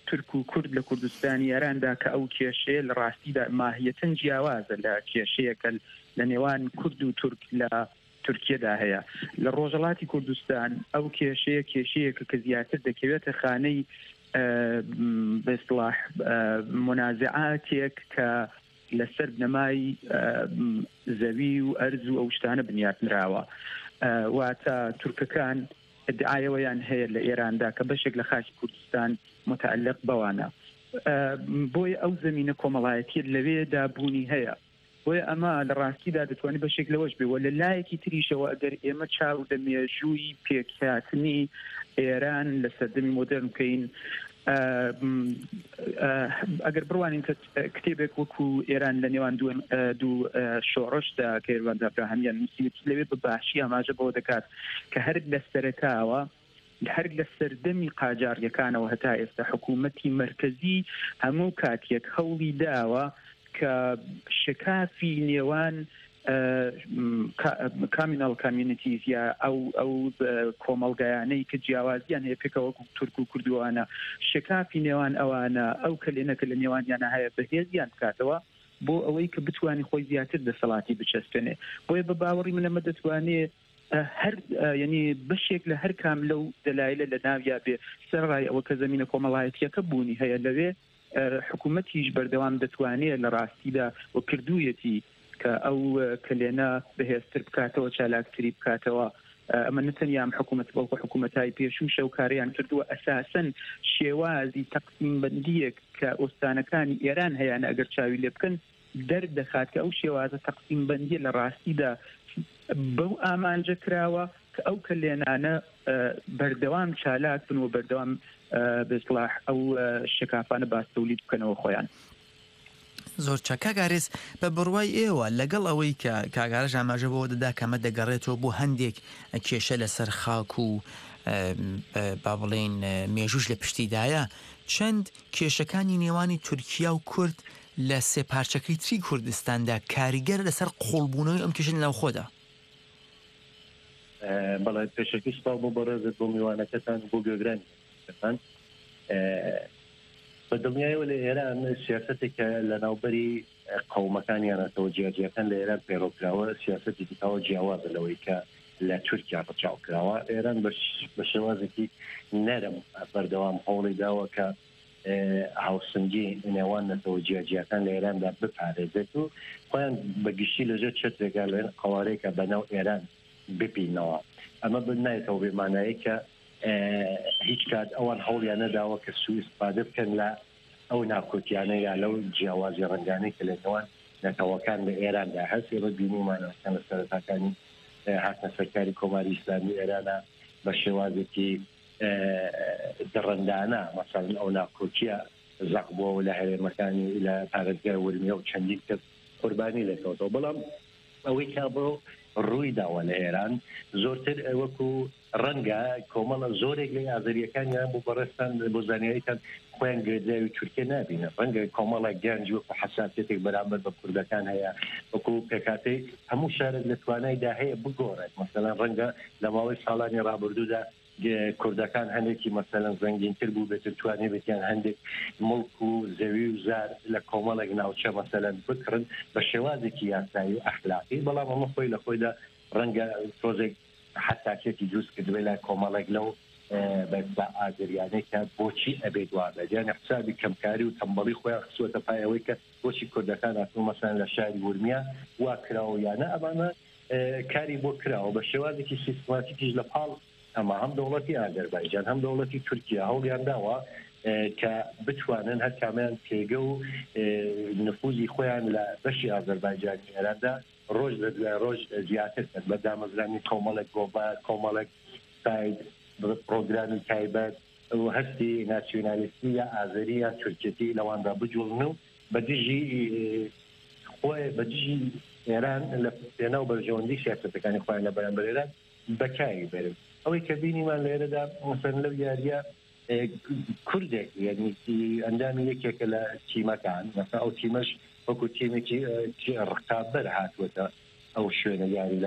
تورک و کورد لە کوردستانی ئێراندا کە ئەو کێشەیە لە ڕاستیدا ماهیەتەن جیاوازە لە کێشەیەکە لە نێوان کورد و تورک لە تورکیەدا هەیە. لە ڕۆژهەڵاتی کوردستان ئەو کێشەیەکە کە زیاتر دەکەوێتە خانەی بەاصطلاح منازعاتێک کە لەسەر بنەمای زەوی و ئەرز و ئەو شتانە بنیاتنراوە. واتە تورکەکان ادعایەوەیان هەیە لە ئێراندا کە بەشێک لە خاکی کوردستان متعلق بەوانە. بۆی ئەو زمینە کۆمەڵایەتی لەوێدا بوونی هەیە. بۆیە ئەمە لە ڕاستیدا دەتوانێت بەشێک لەوەش بێ لە لایەکی تریشەوە ئەگەر ئێمە چاو لە مێژووی پێکهاتنی ئێران لە سەردەمی مۆدرن بکەین، ئەگەر بڕوانین کتێبێک وەکو ئێران لە نێوان دوو شۆڕشدا کە ئێواندا ئەبراهەمیان نووسیت لەوێ بە باشی ئاماژە بەوە دەکات کە هەر لە سەرەتاوە هەر لە سەردەمی قاجاریەکانەوە هەتا ئێستا حکوومەتی مەرکەزی هەموو کاتێک هەوڵی داوە کە شکافی نێوان کامینال کامیونیتیز یا ئەو کۆمەڵگایانەی کە جیاوازیان هەیە پێکەوە تورک و کوردوانە شکافی نێوان ئەوانە ئەو کلێنەکە لە نێوانیانە هەیە بەهێزیان بکاتەوە بۆ ئەوەی کە بتوانانی خۆی زیاتر دەسەڵاتی بچەستێنێ. بۆیە بە باوەڕی من ئەمە دەتوانێت هەر ینی بەشێک لە هەر کام لەو دەلایلە لە ناویا بێ سەرڕای ئەوە کە زمینە کۆمەڵایەتیەکە بوونی هەیە لەوێ حکوومەتیش بەردەوام دەتوانێت لە ڕاستیدا و کردوویەتی کە ئەو کلێنە بەهێزتر بکاتەوە چالاکتری بکاتەوە. ئەمە نەتەنیا حکوومەت بەڵکو حکوومەتای پێشوو شەوکاریان کردووە ئەساسەن شێوازی تەقسیم بەندیەک کە ئۆستانەکانی ئێران هەیەە ئەگەر چاوی لێ بکەن دەردەخات کە ئەو شێوازە تەقسیم بەندیە لە ڕاستیدا بەو ئامانجە کراوە کە ئەو کلێنانە بەردەوام چالاک بن و بەردەوام بەاصطلاح ئەو شکافانە باستەولید بکەنەوە خۆیان. زۆر چاکە گارێز بە بڕوای ئێوە لەگەڵ ئەوەی کە کاگارەژ ئاماژە بەوە دەدا کەمە دەگەڕێتەوە بۆ هەندێک کێشە لەسەر خاک و با بڵێن مێژوش لە پشتیدایە، چەند کێشەکانی نێوانی تورکیا و کورد لە سێپارچەکەی تری کوردستاندا کاریگەر لەسەر قوڵبوونەوەی ئەم کێشە ناوخۆدا؟ بەڵێ پێشەکی سپاس بۆ بەڕێزت بۆ میوانەکەتان بۆ گوێگرانیتان. بە دڵنیایەوە لە ئێران سیاسەتێکە لە ناوبەری قەومەکانیانەتەوە جیاجیەکان لە ئێران پێڕۆکراوە سیاسەتی دیکاوە جیاوازە لەوەی کە لە تورکیا ڕچاوکراوە. ئێران بە شێوازێکی نەرم بەردەوام هەوڵی داوە کە هاوسنگی نێوان نەتەوە جیاجیەکان لە ئێراندا بپارێزێت و خۆیان بەگشتی لەژێر چەتێکا لە قوارێکە بەناو ئێران بپینەوە. ئەمە بنایەتەوە بێمانایی کە هیچ کات ئەوان هەوڵیان نەداوە کە سوء استفاده بکەن لە ئەو ناکۆتیانە یا لەو جیاوازی ڕەنگانەی کە لەنێوان نەتەوەکان لە ئێراندا هەست. ئێوە بینیمانەکان لە سەرەتاکانی هاتنە سەرکاری کۆماری ئیسلامی ئێرانە بە شێوازێکی دڕندانە مەسەڵەن ئەو ناکۆتیە زەق بووە لە هەرێمەکانی لە پارێزگای ورمیە و چەندین کەس قوربانی لەکەوتەوە. بەڵام ئەوەی کا بۆ ڕووی داوە لە ئێران زۆرتر وەکو ڕەنگە کۆمەڵە زۆرێک لە ئازاریەکانیان بۆ بەڕێستان بۆ زانیاریتان خۆیان گرێدراوی تورکیا نابینە. ڕەنگە کۆمەڵە گیانج وەکو حساسیەتێک بەرامبەر بە کوردەکان هەیە وەکو پێکاتەی هەموو شارێک لە توانایدا هەیە بگۆڕێت. مەسەڵەن ڕەنگە لە ماوەی ساڵانی ڕابردوودا کوردەکان هەندێکی مەسەڵەن زەنگینتر بوو بێت توانێت بێتیان هەندێک مڵک و زەوی و زار لە کۆمەڵێک ناوچە مەسەڵەن بکڕن بە شێوازێکی یاسایی و ئەخلاقی. بەڵام ئەمە خۆی لە خۆیدا ڕەنگە تۆزێک حساسیەتی دروست کردوێ لە کۆمەڵێک لەو بە ئاگریانێکە بۆچی ئەبێت وابێ دیان حسابی کەمکاری و تەمبەڵی خۆیان خسووەتە پایەوەی کە بۆچی کوردەکان هاتوو مەسەڵەن لە شاری ورمیە وا کراوە یانە ئەمانە کاری بۆ کراوە بە شێوازێکی سیستماتیکیش لە پاڵ ئەمە هەم دەوڵەتی ئازەربایجان هەم دەوڵەتی تورکیا هەوڵیان داوە کە بتوانن هەر کامیان پێگە و نفوزی خۆیان لە بەشی ئازەربایجانی ئێراندا ڕۆژ لە دوای ڕۆژ زیاتر کرد بە دامەزرانی کۆمەڵێک گۆبار کۆمەڵێک ساید پرۆگرامی تایبەت و هەستی ناسیۆنالیستی یا ئازەری یا تورکێتی لەواندا بجوڵن و بەدژی خۆی بەدژی ئێران لە پێناو بەرژەوەندی سیاسەتەکانی خۆیان لە بەرامبەر ئێران بەکاری بێرن. ئەوەی کە بینیمان لە ئێرەدا مەسەڵەن لەو یاریە کوردێک یعنی ئەندامی یەکێکە لە تیمەکان مەسەڵەن ئەو تیمەش وەکو تیمێکی ڕقابەر هاتووەتە ئەو شوێنە یاری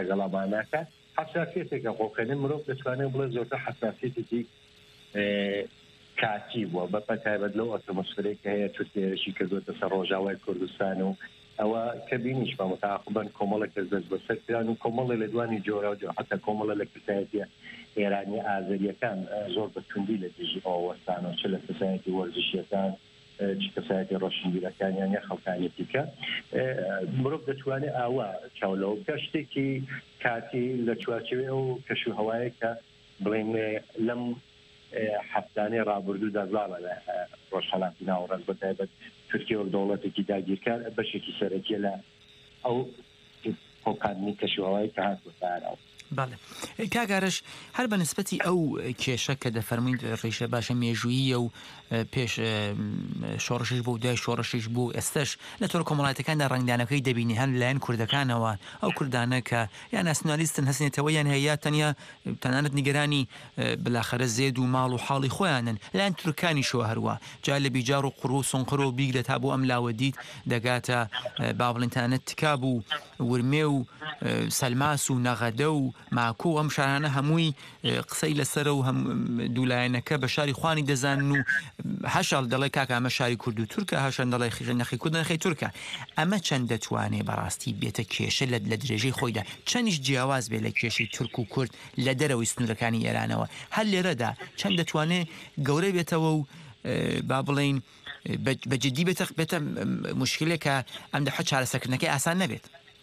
کاتی بووە بە بەتایبەت لەو ئۆتۆمۆسفێرێک کە هەیە تورکیەشی کردوێتە سەر ڕۆژاوای کوردستان و ئەوە کە بینیش بە متعاقبن کۆمەڵێک کەس دەست بەسەر کران و کۆمەڵی لە دوانی جۆرە و حتا کۆمەڵە لە کسایەتە ئێرانی ئازەریەکان زۆر بە توندی لە دژی ئەوەستانەوە چ لە کسایەتی وەرزشیەکان کەسایەتی ڕۆشنبیرەکانیان یا خەڵکانێتیکە مرۆڤ دەتوانێت ئاوا چاولەوە بکە شتێکی کاتی لە چوارچێوێ و کەشوهەوایە کە بڵێن لەم هەفتانەی ڕابردوودا زاڵە لە ڕۆژهەڵاتی ناوەڕاست بەتایبەت تورکیا و دەوڵەتێکی داگیرکار بەشێکی سەرەکیە لە ئەو هۆکاننی کەشوهەوایی کە هاتووەتارەوە. بەڵێ کاگارش هەر بە نسبەتی ئەو کێشە کە دەفەرمین ڕێشە باشە مێژوویە و پێش شۆڕشش بوو دای شۆڕشش بوو ئێستش لە تۆر کۆمەڵایەتەکاندا ڕنگدانەکەی دەبینی هەن لایەن کوردەکانەوە ئەو کوردانە کە یان ناسیۆنالیستن هەستێتەوە یان هەیە تەنانەت نیگەرانی بلاخەرە زێد و ماڵ و حاڵی خۆیانن لایەن تورکانی شۆ هەروە جا لە بیجار و قڕ و سۆنقڕ و بیگرە تا بۆ ئەم لاوە دیت دەگاتە با بڵێن تەنانەت تکاب و ورمێ و سەلماس و نەغەدە و ماکۆ ئەم شارانە هەمووی قسەی لەسەر و دوولایەنەکە بە شاری خوانی دەزانن و هەشال دەڵێ کاکە ئەمە شاری کورد و تورکە هەشان دەڵێ خیژە نەخی کورد نەخی تورکە ئەمە چەند دەتوانێت بەڕاستی بێتە کێشە لە درێژەی خۆیدا چەندیش جیاواز بێ لە کێشی تورک و کورد لە دەرەوەی سنوورەکانی ئێرانەوە هەر لێرەدا چەند دەتوانێت گەورەی بێتەوە و با بڵێن بەجددی بێتە مشکلێکە ئەم دەحە چارەسەکردنەکەی ئاسان نەبێت.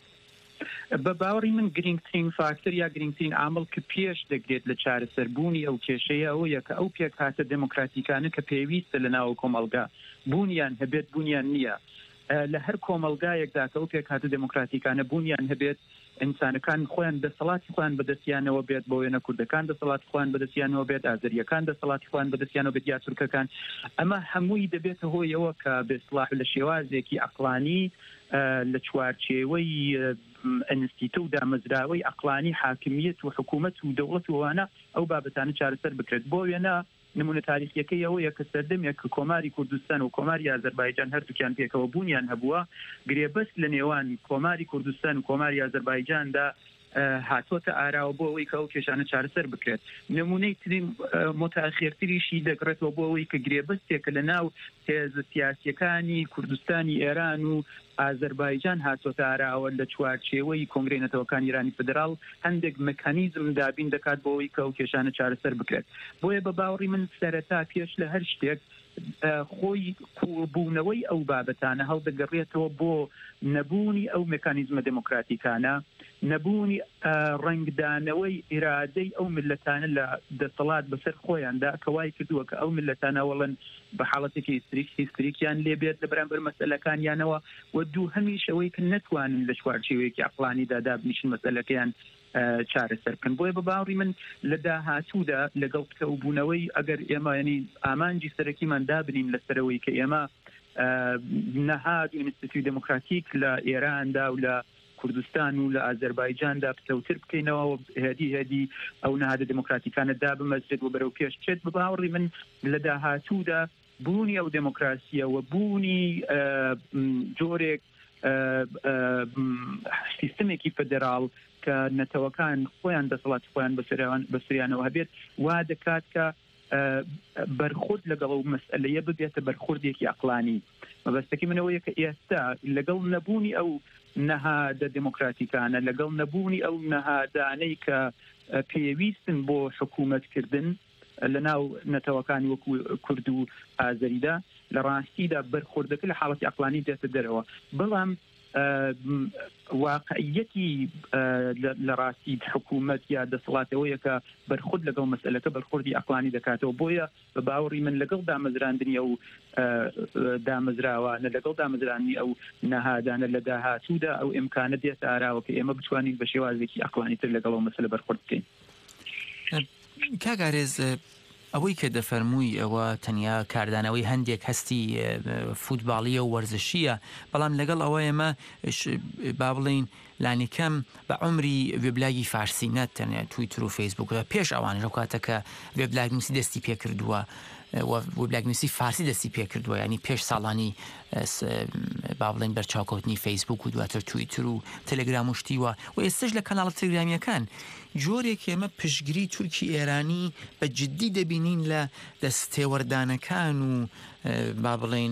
بە باوەڕی من گرنگترین فاکتەر یا گرنگترین عامل کە پێش دەگرێت لە چارەسەربوونی ئەو کێشەیە ئەو یەکە ئەو پێکهاتە دموکراتیکانە کە پێویستە لە ناو کۆمەلگا بوونیان هەبێت بوونیان نییە لە هەر کۆمەلگایەکدا کە ئەو پێکهاتە دموکراتیکانە بوونیان هەبێت ئینسانەکان خۆیان دەسەڵاتی خۆیان بەدەستیانەوە بێت بۆ وێنە کوردەکان دەسەڵاتی خۆیان بەدەستیانەوە بێت ئازەریەکان دەسەڵاتی خۆیان بەدەستیانەوە بێت یا تورکەکان ئەمە هەمووی دەبێتە هۆیەوە کە بێسڵاح لە شێوازێکی عەقلانی لە چوارچێوەی ئەنستیتە و دامەزراوەی عەقلانی حاکمیت و حکوومەت و دەوڵەت وانە ئەو بابەتانە چارەسەر بکرێت بۆ وێنە نمونە تاریخیەکەی ئەوەیە کە سەردەمێک کە کۆماری کوردستان و کۆماری ئازەربایجان هەردووکیان پێکەوە بوونیان هەبووە گرێبەست لە نێوان کۆماری کوردستان و کۆماری ئازەربایجاندا هاتۆتە ئاراوە بۆ ئەوەی کە ئەو کێشانە چارەسەر بکرێت نمونەی ترین متاخرتریشی دەگرێتەوە بۆ ئەوەی کە گرێبەستێکە لە ناو هێزە سیاسیەکانی کوردستانی ئێران و ئازەربایجان هاتۆتە ئاراوە لە چوارچێوەی کۆنگرەی نەتەوەکانی ایرانی فدرال هەندێک مەکانیزم دابین دەکات بۆ ئەوەی کە ئەو کێشانە چارەسەر بکرێت بۆیە بە باوەڕی من سەرەتا پێش لە هەر شتێک خۆی بوونەوەی ئەو بابەتانە هەڵدەگەڕێتەوە بۆ نەبوونی ئەو مەکانیزمە دموکراتیکانە نەبوونی ڕنگدانەوەی ئیرادەی ئەو ملەتانە لە دەسەڵات بەسەر خۆیاندا کە وای کردووە کە ئەو ملەتانە وەڵەن بە حاڵەتێکی هیستریکیان لێبێت لە بەرامبەر مەسەلەکانیانەوە و دوو هەمیش ئەوەی کە نەتوانن لە چوارچێوەیەکی عەقلانیدا دابنیشن مەسەلەکەیان چارەسەر بکەن بۆیە بە باوەڕی من لە داهاتوودا لەگەڵ کەوبوونەوەی ئەگەر ئێمە ینی ئامانجی سەرەکیمان دابنین لەسەرەوەی کە ئێمە نەهاد ئینستیتوی دموکراتیک لە ئێراندا و لە کوردستان و لە ئازەربایجاندا پتەوتر بکەینەوە و هەدی ئەو نەهادە دموکراتیکانە دابمەزرێت و بەرەو پێش بچێت بە باوەڕی من لە داهاتوودا بوونی ئەو دموکراسیە و بوونی جۆرێک سیستمێکی فەدەراڵ کە نەتەوەکان خۆیان دەسەڵاتی خۆیان بەسریانەوە هەبێت وا دەکات کە بەرخورد لەگەڵ ئەو مەسئلەیە ببێتە بەرخوردێکی عەقلانی مەبەستەکەی منەوەیە کە ئێستا لەگەڵ نەبوونی ئەو نەهادە دموکراتیکانە لەگەڵ نەبوونی ئەو نەهادانەی کە پێویستن بۆ حکوومەتکردن لە ناو نەتەوەکانی وەکو کورد و ئازەریدا لە ڕاستیدا بەرخوردەکە لە حاڵەتی عەقلانی دێتە دەرەوە بەڵام واقعیەتی لە ڕاستی حکوومەت یا دەسەڵاتەوەیە کە بەرخورد لەگەڵ مەسئلەکە بەرخوردی عەقلانی دەکاتەوە بۆیە بە باوەڕی من لەگەڵ دامەزراندنی ئەو دامەزراوانە لەگەڵ دامەزرانی ئەو نەهادانە لە داهاتوودا ئەو ئیمکانە دێتە ئاراوە کە ئێمە بتوانین بە شێوازێکی عەقلانی تر لەگەڵ ئەو مەسئلە بەرخورد بکەین. کاگارێز ئەوەی کە دەفەرمووی ئەوە تەنیا کاردانەوەی هەندێک هەستی فوتباڵیە و وەرزشیە بەڵام لەگەڵ ئەوە ئێمە با بڵین لانیکەم بە عمری وێبلاگی فارسی نەتەنێت تویتر و فەیسبووک پێش ئەوانەوە کاتەکە وێبلاگ نووسی دەستی پێکردووە وبلاگنووسی فارسی دەستی پێ کردووە ینی پێش ساڵانی با بڵێن بەرچاوکەوتنی فەیسبوک و دواتر تویتر و تەلەگرام و شتیوە و ئێستش لە کەناڵە تەلەگرامیەکان جۆرێک ئێمە پشتگیری تورکی ئێرانی بە جددی دەبینین لە دەستێوەردانەکان و با بڵێن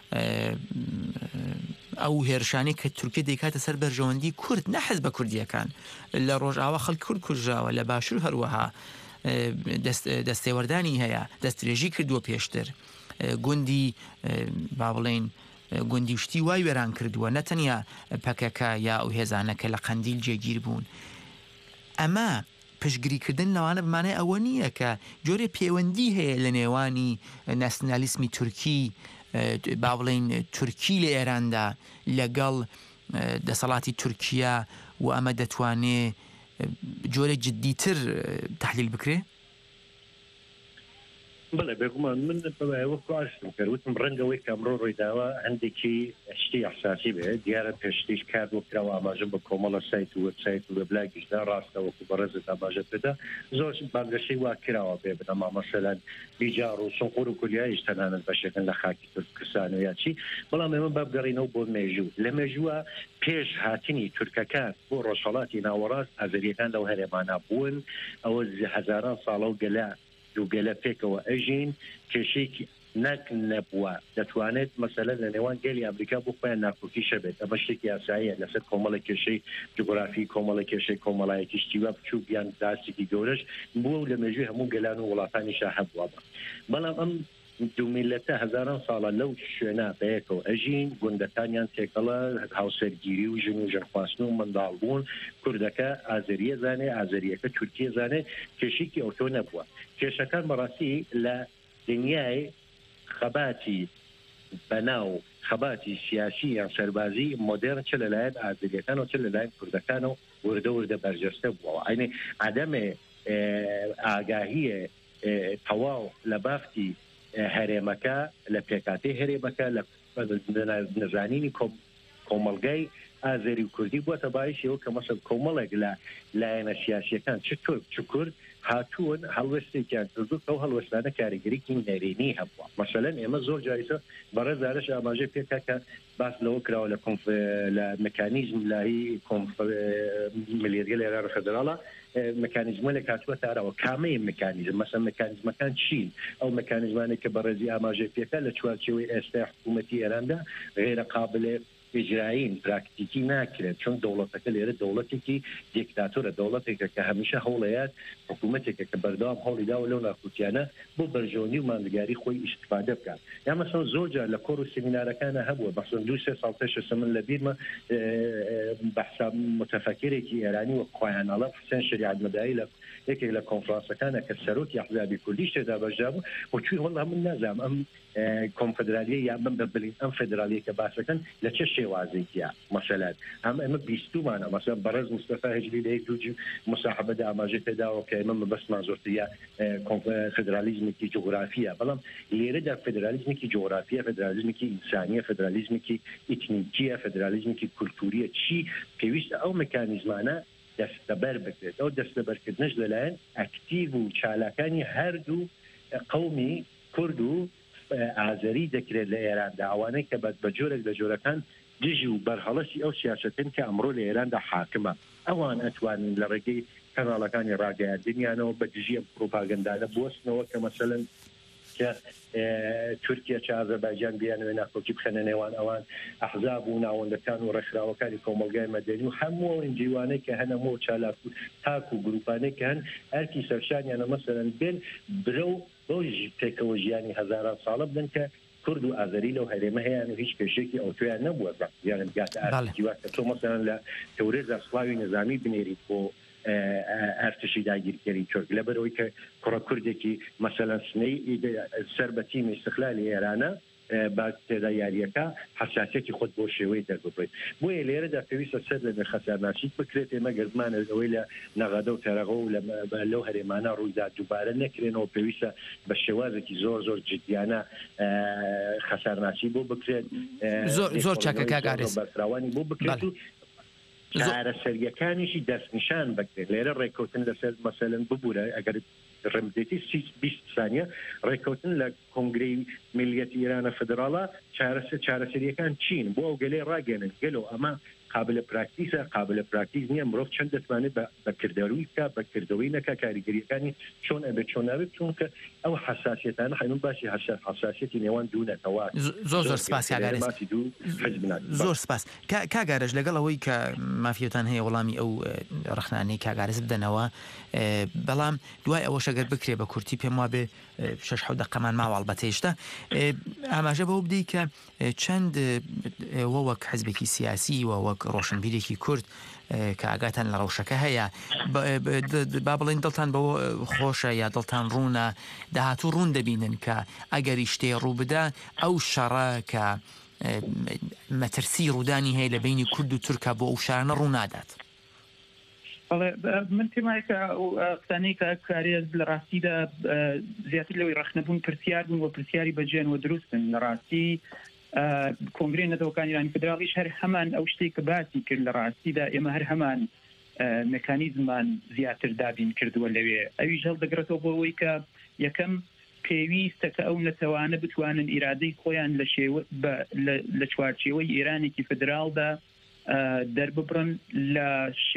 ئەو هێرشانی کە تورکی دەیکاتە سەر بەرژەوەندی کورد نەحەز بە کوردیەکان لە ڕۆژئاوا خەڵک کورد کوژراوە لە باشوور هەروەها دەستێوەردانی هەیە دەستێژی کردووە پێشتر گوندی با بڵێن گوندی وشتی وای وێران کردووە نەتەنیا پەکەکە یا ئەو هێزانەکە لە قەندیل جێگیر بوون ئەمە پشتگیریکردن لەوانە بمانای ئەوە نییە کە جۆرە پەیوەندی هەیە لە نێوانی ناسیۆنالیسمی تورکی با بڵێن تورکی لە ئێراندا لەگەڵ دەسەڵاتی تورکیا و ئەمە دەتوانێت جۆرە جددیتر تحلیل بکرێ؟ بڵێ بێگومان من وەکو ئاشتم کردوتم ڕەنگەوەی کە ئەمڕۆ ڕوویداوە هەندێکی شتی ئەحساسی بێت دیارە پێشتیش کار بۆ کراوە ئاماژە بە کۆمەڵە سایت و وەبسایت و وێبلاگیشدا ڕاستەوەکو بەڕێزت ئاماژە بێتە زۆر بانگەشەی وا کراوە بێ بنەما مەسەلەن بیجار و سنقور و کولیایش تەنانەت بەشێکن لە خاکی تورکستان و یاچی بەڵام ئێمە بابگەڕینەوە بۆ مێژوو لە مێژووە پێش هاتنی تورکەکان بۆ ڕۆژهەڵاتی ناوەڕاست ئازەریەکان لەو هەرێمانە بوون ئەوە هەزاران ساڵە و گەلە دووگەلە پێکەوە ئەژین کێشێکی نەک نەبووە دەتوانێت مەسەلە لە نێوان گەلی ئەمریکا بۆ خۆیان ناکۆکیشە بێت ئەمە شتێکی یاساییە لەسەر کۆمەڵە کێشەی جغرافی کۆمەڵە کێشەی کۆمەڵایەتی شتیوە بچوو بیان داستێکی گەورەش بووە و لە مێژووی هەموو گەلان و وڵاتانیشا هەبووە بەڵام ئەم دوو میلەتە هەزاران ساڵە لەو شوێنە بەیەکەوە ئەژین گوندەکانیان تێکەڵە هاوسەرگیری و ژن و ژەرخواستن و منداڵبوون کوردەکە ئازەریە زانێ ئازەریەکە تورکیە زانێ کێشێکی ئەوتۆ نەبووە کێشەکان بەڕاستی لە دنیای خەباتی بەناو خەباتی سیاسی یان سەربازی مۆدێرن چ لەلایەن ئازەریەکان و چ لەلایەن کوردەکان و وردە وردە بەرجەستە بووەوە ئاینێ عەدەمێ ئاگاهیە تەواو لە بافتی هەرێمەکە لە پێکاتی هەرێمەکە لە نەزانینی کۆمەڵگای ئازەری و کوردی بووە باشیەوە کە مەسەب کۆمەڵێک لە لایەنە سیاسیەکان چ تورک چ کورد هاتوون هەڵوەستێکیان کردو ئەو هەڵوەستانە کاریگەریکی نەرێنی هەبووە مەسەلەن ئێمە زۆر جاریسە بەڕێزارش ئاماژەی پێکا کە باس لەوە کراوە لە مەکانیزم لای ملیێرگە لە ئێران فێدراڵە مەکانیزمە لە کاتووە تارەوە کامەیە مەکانیزم مەسەن مەکانیزمەکان چین ئەو مەکانیزمانێک کە بەڕێزی ئاماژەی پێکا لە چوارچێوەی ئێستا حکوومەتی ئێراندا غێرە قابلێ ئجرایین پراکتیکی ناکرێت چون دەوڵەتەکە لێرە دەوڵەتێکی دیکتاتۆرە دەوڵەتێکە کە هەمیشە هەوڵەیات حکوومەتێکە کە بەردەوام هەوڵیداوە لەو ناکوتیانە بۆ بەرژەوەندی و ماندگاری خۆی ئیستفادە بکات یا مەسەڵ زۆرجار لە کۆڕ و سمینارەکانە هەبووە بەخصوص 2-3 ساڵ پێش من لە بیرمە بەحساب متفەکرێکی ئێرانی و خۆیانەڵە حسێن شریعەت مەدایی لە یەکێک لە کۆنفرانسەکانە کە سەرۆکی ئەحزابی کوردی تێدا بەشدا بوو و چوی وەڵا من نازانم ئەم کۆنفدرالیە یا من ببلین ئەم فدرالیە کە باسەکەن لە چه شێوازێکیە مەسەلەن ئەمە بیستومانە مەسەلەن بەڕێز مستەفا هەجلی لە یەک دوو مصاحبەدا ئاماژە پێداوە کە ئێمە بەسمان زۆرتریا فدرالیزمێکی جغرافیە بەڵام لێرەدا فدرالیزمێکی جغرافیە فدرالیزمێکی ئینسانیە فدرالیزمێکی ئیتنیکیە فدرالیزمێکی کولتوریە چی پێویستە ئەو مەکانیزمانە دەستەبەر بکرێت ئەو دەستەبەرکردنش لەلایەن ئەکتیڤ و چالاکانی هەردوو قەومی کورد و ئازەری دەکرێت لە ئێراندا ئەوانەی کە بە جۆرێک لە جۆرەکان دژی و بەرهەڵەسی ئەو سیاسەتن کە ئەمڕۆ لە ئێراندا حاکمە ئەوان ئەتوانین لە ڕێگەی کەناڵەکانی ڕاگەیاندنیانەوە بە دژی پرۆپاگەندانە بوەستنەوە کە مەسەلەن کە تورکیا چ ئازەربایجان بیانوێ ناکۆکی بخەنە نێوان ئەوان ئەحزاب و ناوەندەکان و ڕێکخراوەکانی کۆمەلگای مەدەنی و هەموو ئەنجیوانەی کە هەنەمەوە چالاک و تاک و گروپانەی کە هەن ئەرکی سەرشانیانە مەسەلەن بێن برە و بۆ پێکەوە ژیانی هەزاران ساڵە بدەن کە کورد و ئازەری لەو هەرێمە هەیەیان و هیچ پێشێکی ئەوتۆیان نەبووە یانم گاتە ئارتیوا کە تۆ مەسەلەن لە تەورێزا سڵاوی نظامی بنێریت بۆ ئەرتشی داگیرکەری تورک لەبەرەوەی کە کوڕە کوردێکی مەسەلەن سنەی سەر بە تیمی استقلالی ئێرانە با تێدا یاریەکە حساسیەتی خۆت بۆ شێوەی دەربڕێت بۆیە لێرەدا پێویستە سەر لە خەسارناسیت بکرێت ئێمە گەزمانە ئەوەی لە نەغەدە و تەرەغە و لەو هەرێمانە ڕوویدا دووبارە نەکرێنەوە پێویستە بە شێوازێکی زۆر زۆر جدیانە خەسارناسی بۆ بکرێت زۆر چاکە کاگارێز بەرفراوانی بۆ بکرێت و چارەسەریەکانیشی دەستنیشان بکرێت لێرە ڕێککەوتن لەسەر مەسەلەن ببوورە ئەگەر ڕمدێتی 20 ثانیە ڕێککەوتن لە کۆنگری ملیەتی ئێرانە فدراڵە چارەسەریەکان چین بۆ ئەو گەلێ ڕاگەنن گەلۆ ئەمە قابل پراکتیسە قابل پراکتیس نییە مرۆڤ چەند دەتوانێت بە کردەرووی بکە بە کردەوەی نەکە کاریگەریەکانی چۆن ئەبێت چۆن ناوێت چونکە ئەو حساسیەتانە حینون باسی حساسیەتی نێوان دوونەتەوە زۆر سپاس زۆر سپاس کاگارش لەگەڵ ئەوەی کە مافیەتان هەیە وەڵامی ئەو ڕخنانەی کاگارز بدەنەوە بەڵام دوای ئەوە شەگەر بکرێ بە کورتی پێم وابێ 6 دقەمان ماوەڵ بەتێشتا ئاماژە بەوە بدەی کە چەند وەک حزبێکی سیاسی و وەک ڕۆشنبیرێکی کورد کە ئاگاتان لە ڕەوشەکە هەیە با بڵێن دڵتان بەوە خۆشە یا دڵتان ڕوونە داهاتوو ڕوون دەبینن کە ئەگەری شتێ ڕوو بدە ئەو شەڕە کە مەترسی ڕوودانی هەیە لە بینی کورد و تورکە بۆ ئەو شارانە ڕوو نادات. من تێمایکە قسانەی کە کارێز لە ڕاستیدا زیاتر لەوەی ڕخنەبوون پرسیار بوون و پرسیاری بەجێن و دروستن لە ڕاستی کۆنگرێ نەتەوەکانی ئیرانی فدراڵیش هەر هەمان ئەو شتێک کە باسی کرد لە ڕاستیدا ئێمە هەر هەمان مەکانیزمان زیاتر دابین کردووە لەوێ ئەویش هەڵدەگرێتەوە بۆ ئەوەی کە یەکەم پێویستە کە ئەو نەتەوانە بتوانن ئیرادەی خۆیان لە چوارچێوەی ئێرانێکی فدراڵدا دەرببڕن لە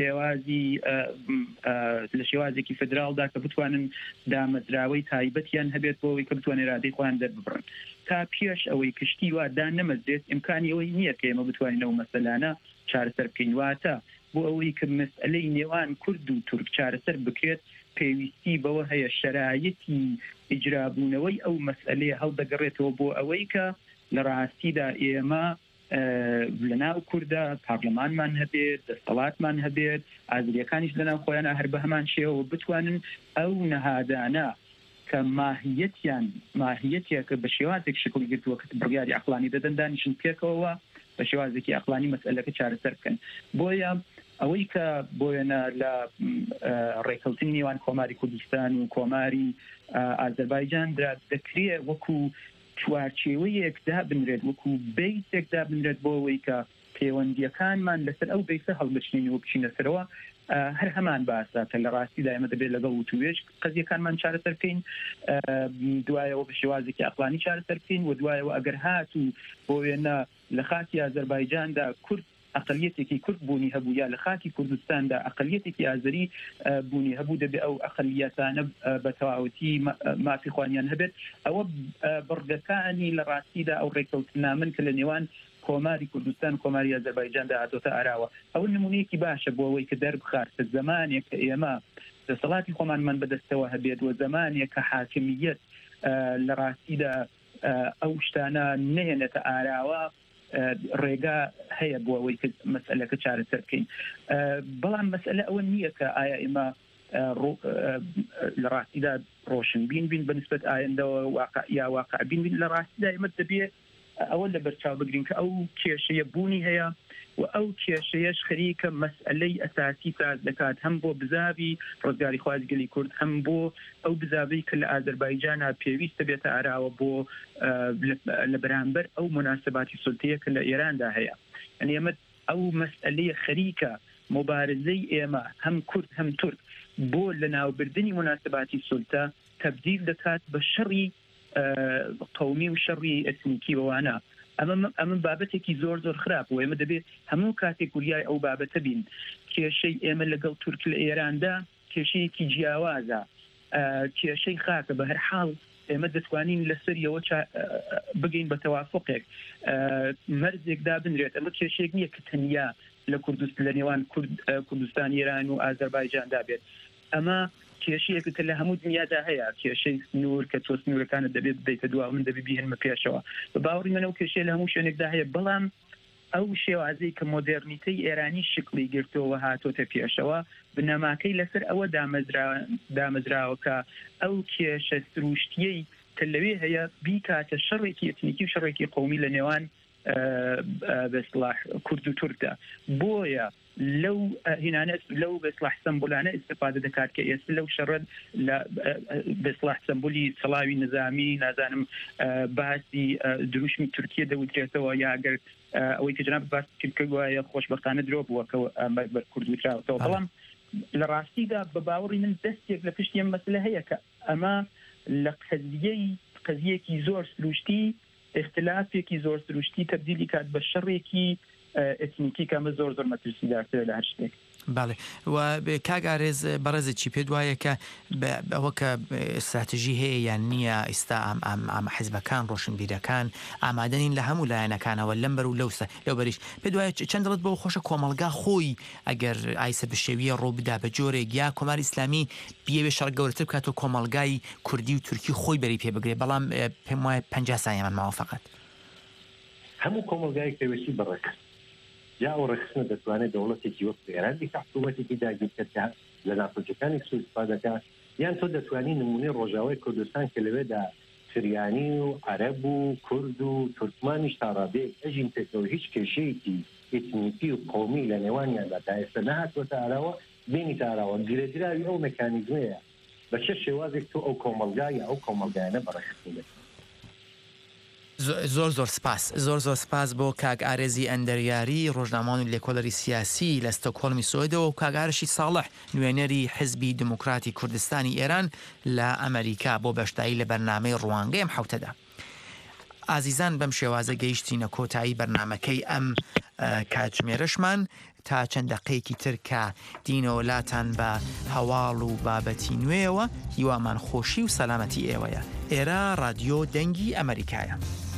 شێوازێکی فدراڵدا کە بتوانن دامەزراوەی تایبەتیان هەبێت بۆ ئەوەی کە بتوانن ئێرادەی خۆیان دەرببڕن تا پێش ئەوەی کشتی وا دانەمەزرێت ئیمکانی ئەوەی نییە کە ئێمە بتوانینەوە مەسەلانە چارەسەر بکەین واتە بۆ ئەوەی کە مەسئلەی نێوان کورد و تورک چارەسەر بکرێت پێویستی بەوە هەیە شەرایەتی ئیجرابوونەوەی ئەو مەسئلەیە هەڵدەگەڕێتەوە بۆ ئەوەی کە لە ڕاستیدا ئێمە لەناو کووردا پارلەمانمان هەبێت دەسەڵاتمان هەبێت ئازریەکانیش لەناو خۆیان هەر بە هەمان شێوە بتوانن ئەو نەهادانە کە ماهیەتێکە بە شێوازێک شکل گرتووە کە بڕیاری عەقلانی دەدەن دانیشن پێکەوە بە شێوازێکی عەقلانی مەسئلەکە چارەسەر بکەن بۆیە ئەوەی کە بۆیەنە لە ڕێکەوتنی نێوان کۆماری کوردستان و کۆماری ئازەربایجان دەکرێت وەکو چوارچێوەیەکدا بنرێت وەکو بیسێکدا بنرێت بۆ ئەوەی کە پەیوەندیەکانمان لەسەر ئەو بیسە هەڵبچنین و بچینە سەرەوە هەر هەمان باسە کە لە ڕاستیدا ئێمە دەبێت لەگەڵ وتوێژ قەزیەکانمان چارەسەر بکەین دوایەوە بە شێوازێکی عەقلانی چارەسەر بکەین و دوایەوە ئەگەر هات و بۆ وێنە لە خاکی ئازەربایجاندا کورد ئەقلیەتێکی کورد بوونی هەبوو یا لە خاکی کوردستاندا ئەقلیەتێکی ئازەری بوونی هەبوو دەبێت ئەو ئەقلیەتانە بە تەواوەتی مافی خوانیان هەبێت ئەوە بڕگەکانی لە ڕاستیدا ئەو ڕێکەوتنامن کە لە نێوان کۆماری کوردستان کۆماری ئازەربایجاندا هاتۆتە ئاراوە ئەو نمونەیەکی باشە بۆ ئەوەی کە دەربخاتە زمانێک کە ئێمە دەسەڵاتی خۆمانمان بەدەستەوە هەبێت و زمانێک کە حاکمیەت لە ڕاستیدا ئەو شتانە نهێنێتە ئاراوە ڕێگا هەیە بۆ ئەوەی مەسئلەکە چارەسەر بکەین بەڵام مەسئلە ئەوە نییە کە ئایا ئێمە لە ڕاستیدا ڕۆشنبین بین بەنسبەت ئایندەوە یا واقع بین لە ڕاستیدا ئێمە دەبێت ئەوە لە بەرچاو بگرین کە ئەو کێشەیە بوونی هەیە و ئەو کێشەیەش خەریکە مەسئلەی ئەساسی تاز دەکات هەم بۆ بزاوی ڕۆزگاری خوازگەلی کورد هەم بۆ ئەو بزاوی کە لە ئازەربایجانە پێویستە بێتە ئاراوە بۆ لە بەرامبەر ئەو مناسباتی سولتەیە کە لە ئێراندا هەیە یعنی ئێمە ئەو مەسئلەیە خەریکە مبارزەی ئێمە هەم کورد هەم تورک بۆ لە ناوبردنی مناسباتی سولتە تەبدیل دەکات بە شەڕی قومی و شەڕی ئەتنیکی بەوانە ئەمە بابەتێکی زۆر خراپ و ئێمە دەبێت هەموو کاتێک وریای ئەو بابەتە بین کێشەی ئێمە لەگەڵ تورک لە ئێراندا کێشەیەکی جیاوازە کێشەی خاکە بە هەر حاڵ ئێمە دەتوانین لەسەریەوە بگەین بە تەوافقێک مەرزێکدا بنرێت ئەمە کێشەیەک نییە کە تەنیا لە کوردستان لە نێوان کوردستان ئێران و ئازەربایجاندا بێت ئەمە کێشەیەکە کە لە هەموو دنیادا هەیە کێشەی سنوور کە تۆ سنوورەکانت دەبێت بدەیتە دوا من دەبێت بهێنمە پێشەوە بە باوەڕی منە و کێشەیە لە هەموو شوێنێکدا هەیە بەڵام ئەو شێوازەی کە مۆدێرنیتەی ئێرانی شکلی گرتەوە هاتۆتە پێشەوە بنەماکەی لەسەر ئەوە دامەزراوە کە ئەو کێشە سروشتیەی کە لەوێ هەیە بیکاتە شەڕێکی ئەتنیکی و شەڕێکی قومی لە نێوان بەسڵاح کورد و تورکدا بۆیە لەو هینانە لەو بەسڵاح سمبولانە ئیستفادە دەکات کە ئێستا لەو شەڕەت لە بەسڵاح سمبولی سەڵاوی نظامی نازانم باسی دروشمی تورکیە دەوترێتەوە یاگەر ئەوەی کە جناب باس کردوایە خۆشبەختانە درۆ بووە کە بە کورد وتراوەتەوە بەڵام لە ڕاستیدا بە باوەڕی من دەستێک لە پشتی ئەم مەسەلە هەیە کە ئەمە لە قەزیەکی زۆر سروشتی اختلافێکی زۆر سروشتی تبدیلی کات بە شەڕێکی ئەتنیکی کەمە زۆر مەترسیدارترە لە هەر شتێک. باڵێ و کاگارێز بەڕێزێکی پێ وایە کە ئەوە کە استراتژی هەیە یان نییە ئێستا ئەم حیزبەکان ڕۆشنبیرەکان ئامادەنین لە هەموو لایەنەکانەوە لەم بەر و لەو بەریش پێ دوایە چەند دڵت بۆ خۆشە کۆمەلگا خۆی ئەگەر ئایسە بشێویە ڕۆ بدا بە جۆرێک یا کۆماری ئیسلامی بیەوێ شەڕ گەورەتر بکاتەوە کۆمەلگای کوردی و تورکی خۆی بەری پێ بگرێ بەڵام پێم وایە 50 سانیەمان ماوە فەقەت هەموو کۆمەلگای پێویستی بەڕێکە یا ئەو ڕخسنە دەتوانێت دەوڵەتێکی وەک ئێران حکوومەتێکی داگیرکردە لە ناخۆجەکانی سوود استفادەکە یان تۆ دەتوانانی نمونەی ڕۆژاوای کوردستان کە لەوێدا سریانی و عەرەب و کورد و تورکمانیش تا ڕادەیەک ئەژین پێکەوە هیچ کێشەیەکی ئێتنیکی و قۆمی لە نێوانیاندا تا ئێستا نهاتوەتە ئاراوە بینی تا ئاراوە گرێدراوی ئەو مەکانیزمەیە بە چه شێوازێک تۆ ئەو کۆمەلگا یا ئەو کۆمەلگایانە بەڕێکخستن. زۆر سپاس بۆ کاک ئارێزی ئەندەریاری ڕۆژنامەوان و لێکۆڵەری سیاسی لە ستۆکهۆڵمی سوێدەوە و کاگارشی ساڵح نوێنەری حزبی دموکراتی کوردستانی ئێران لە ئەمریکا بۆ بەشداری لە بەرنامەی ڕوانگەی ئەم حوتەدا. ئازیزان بەم شێوازە گەیشتینە کۆتایی بەرنامەکەی ئەم کاتژمێرەشمان تا چەند دقەیەکی تر کە دینەوەلاتان بە هەواڵ و بابەتی نوێەوە هیوامان خۆشی و سەلامەتی ئێوەیە. ئێرە رادیۆ دەنگی ئەمریکایە.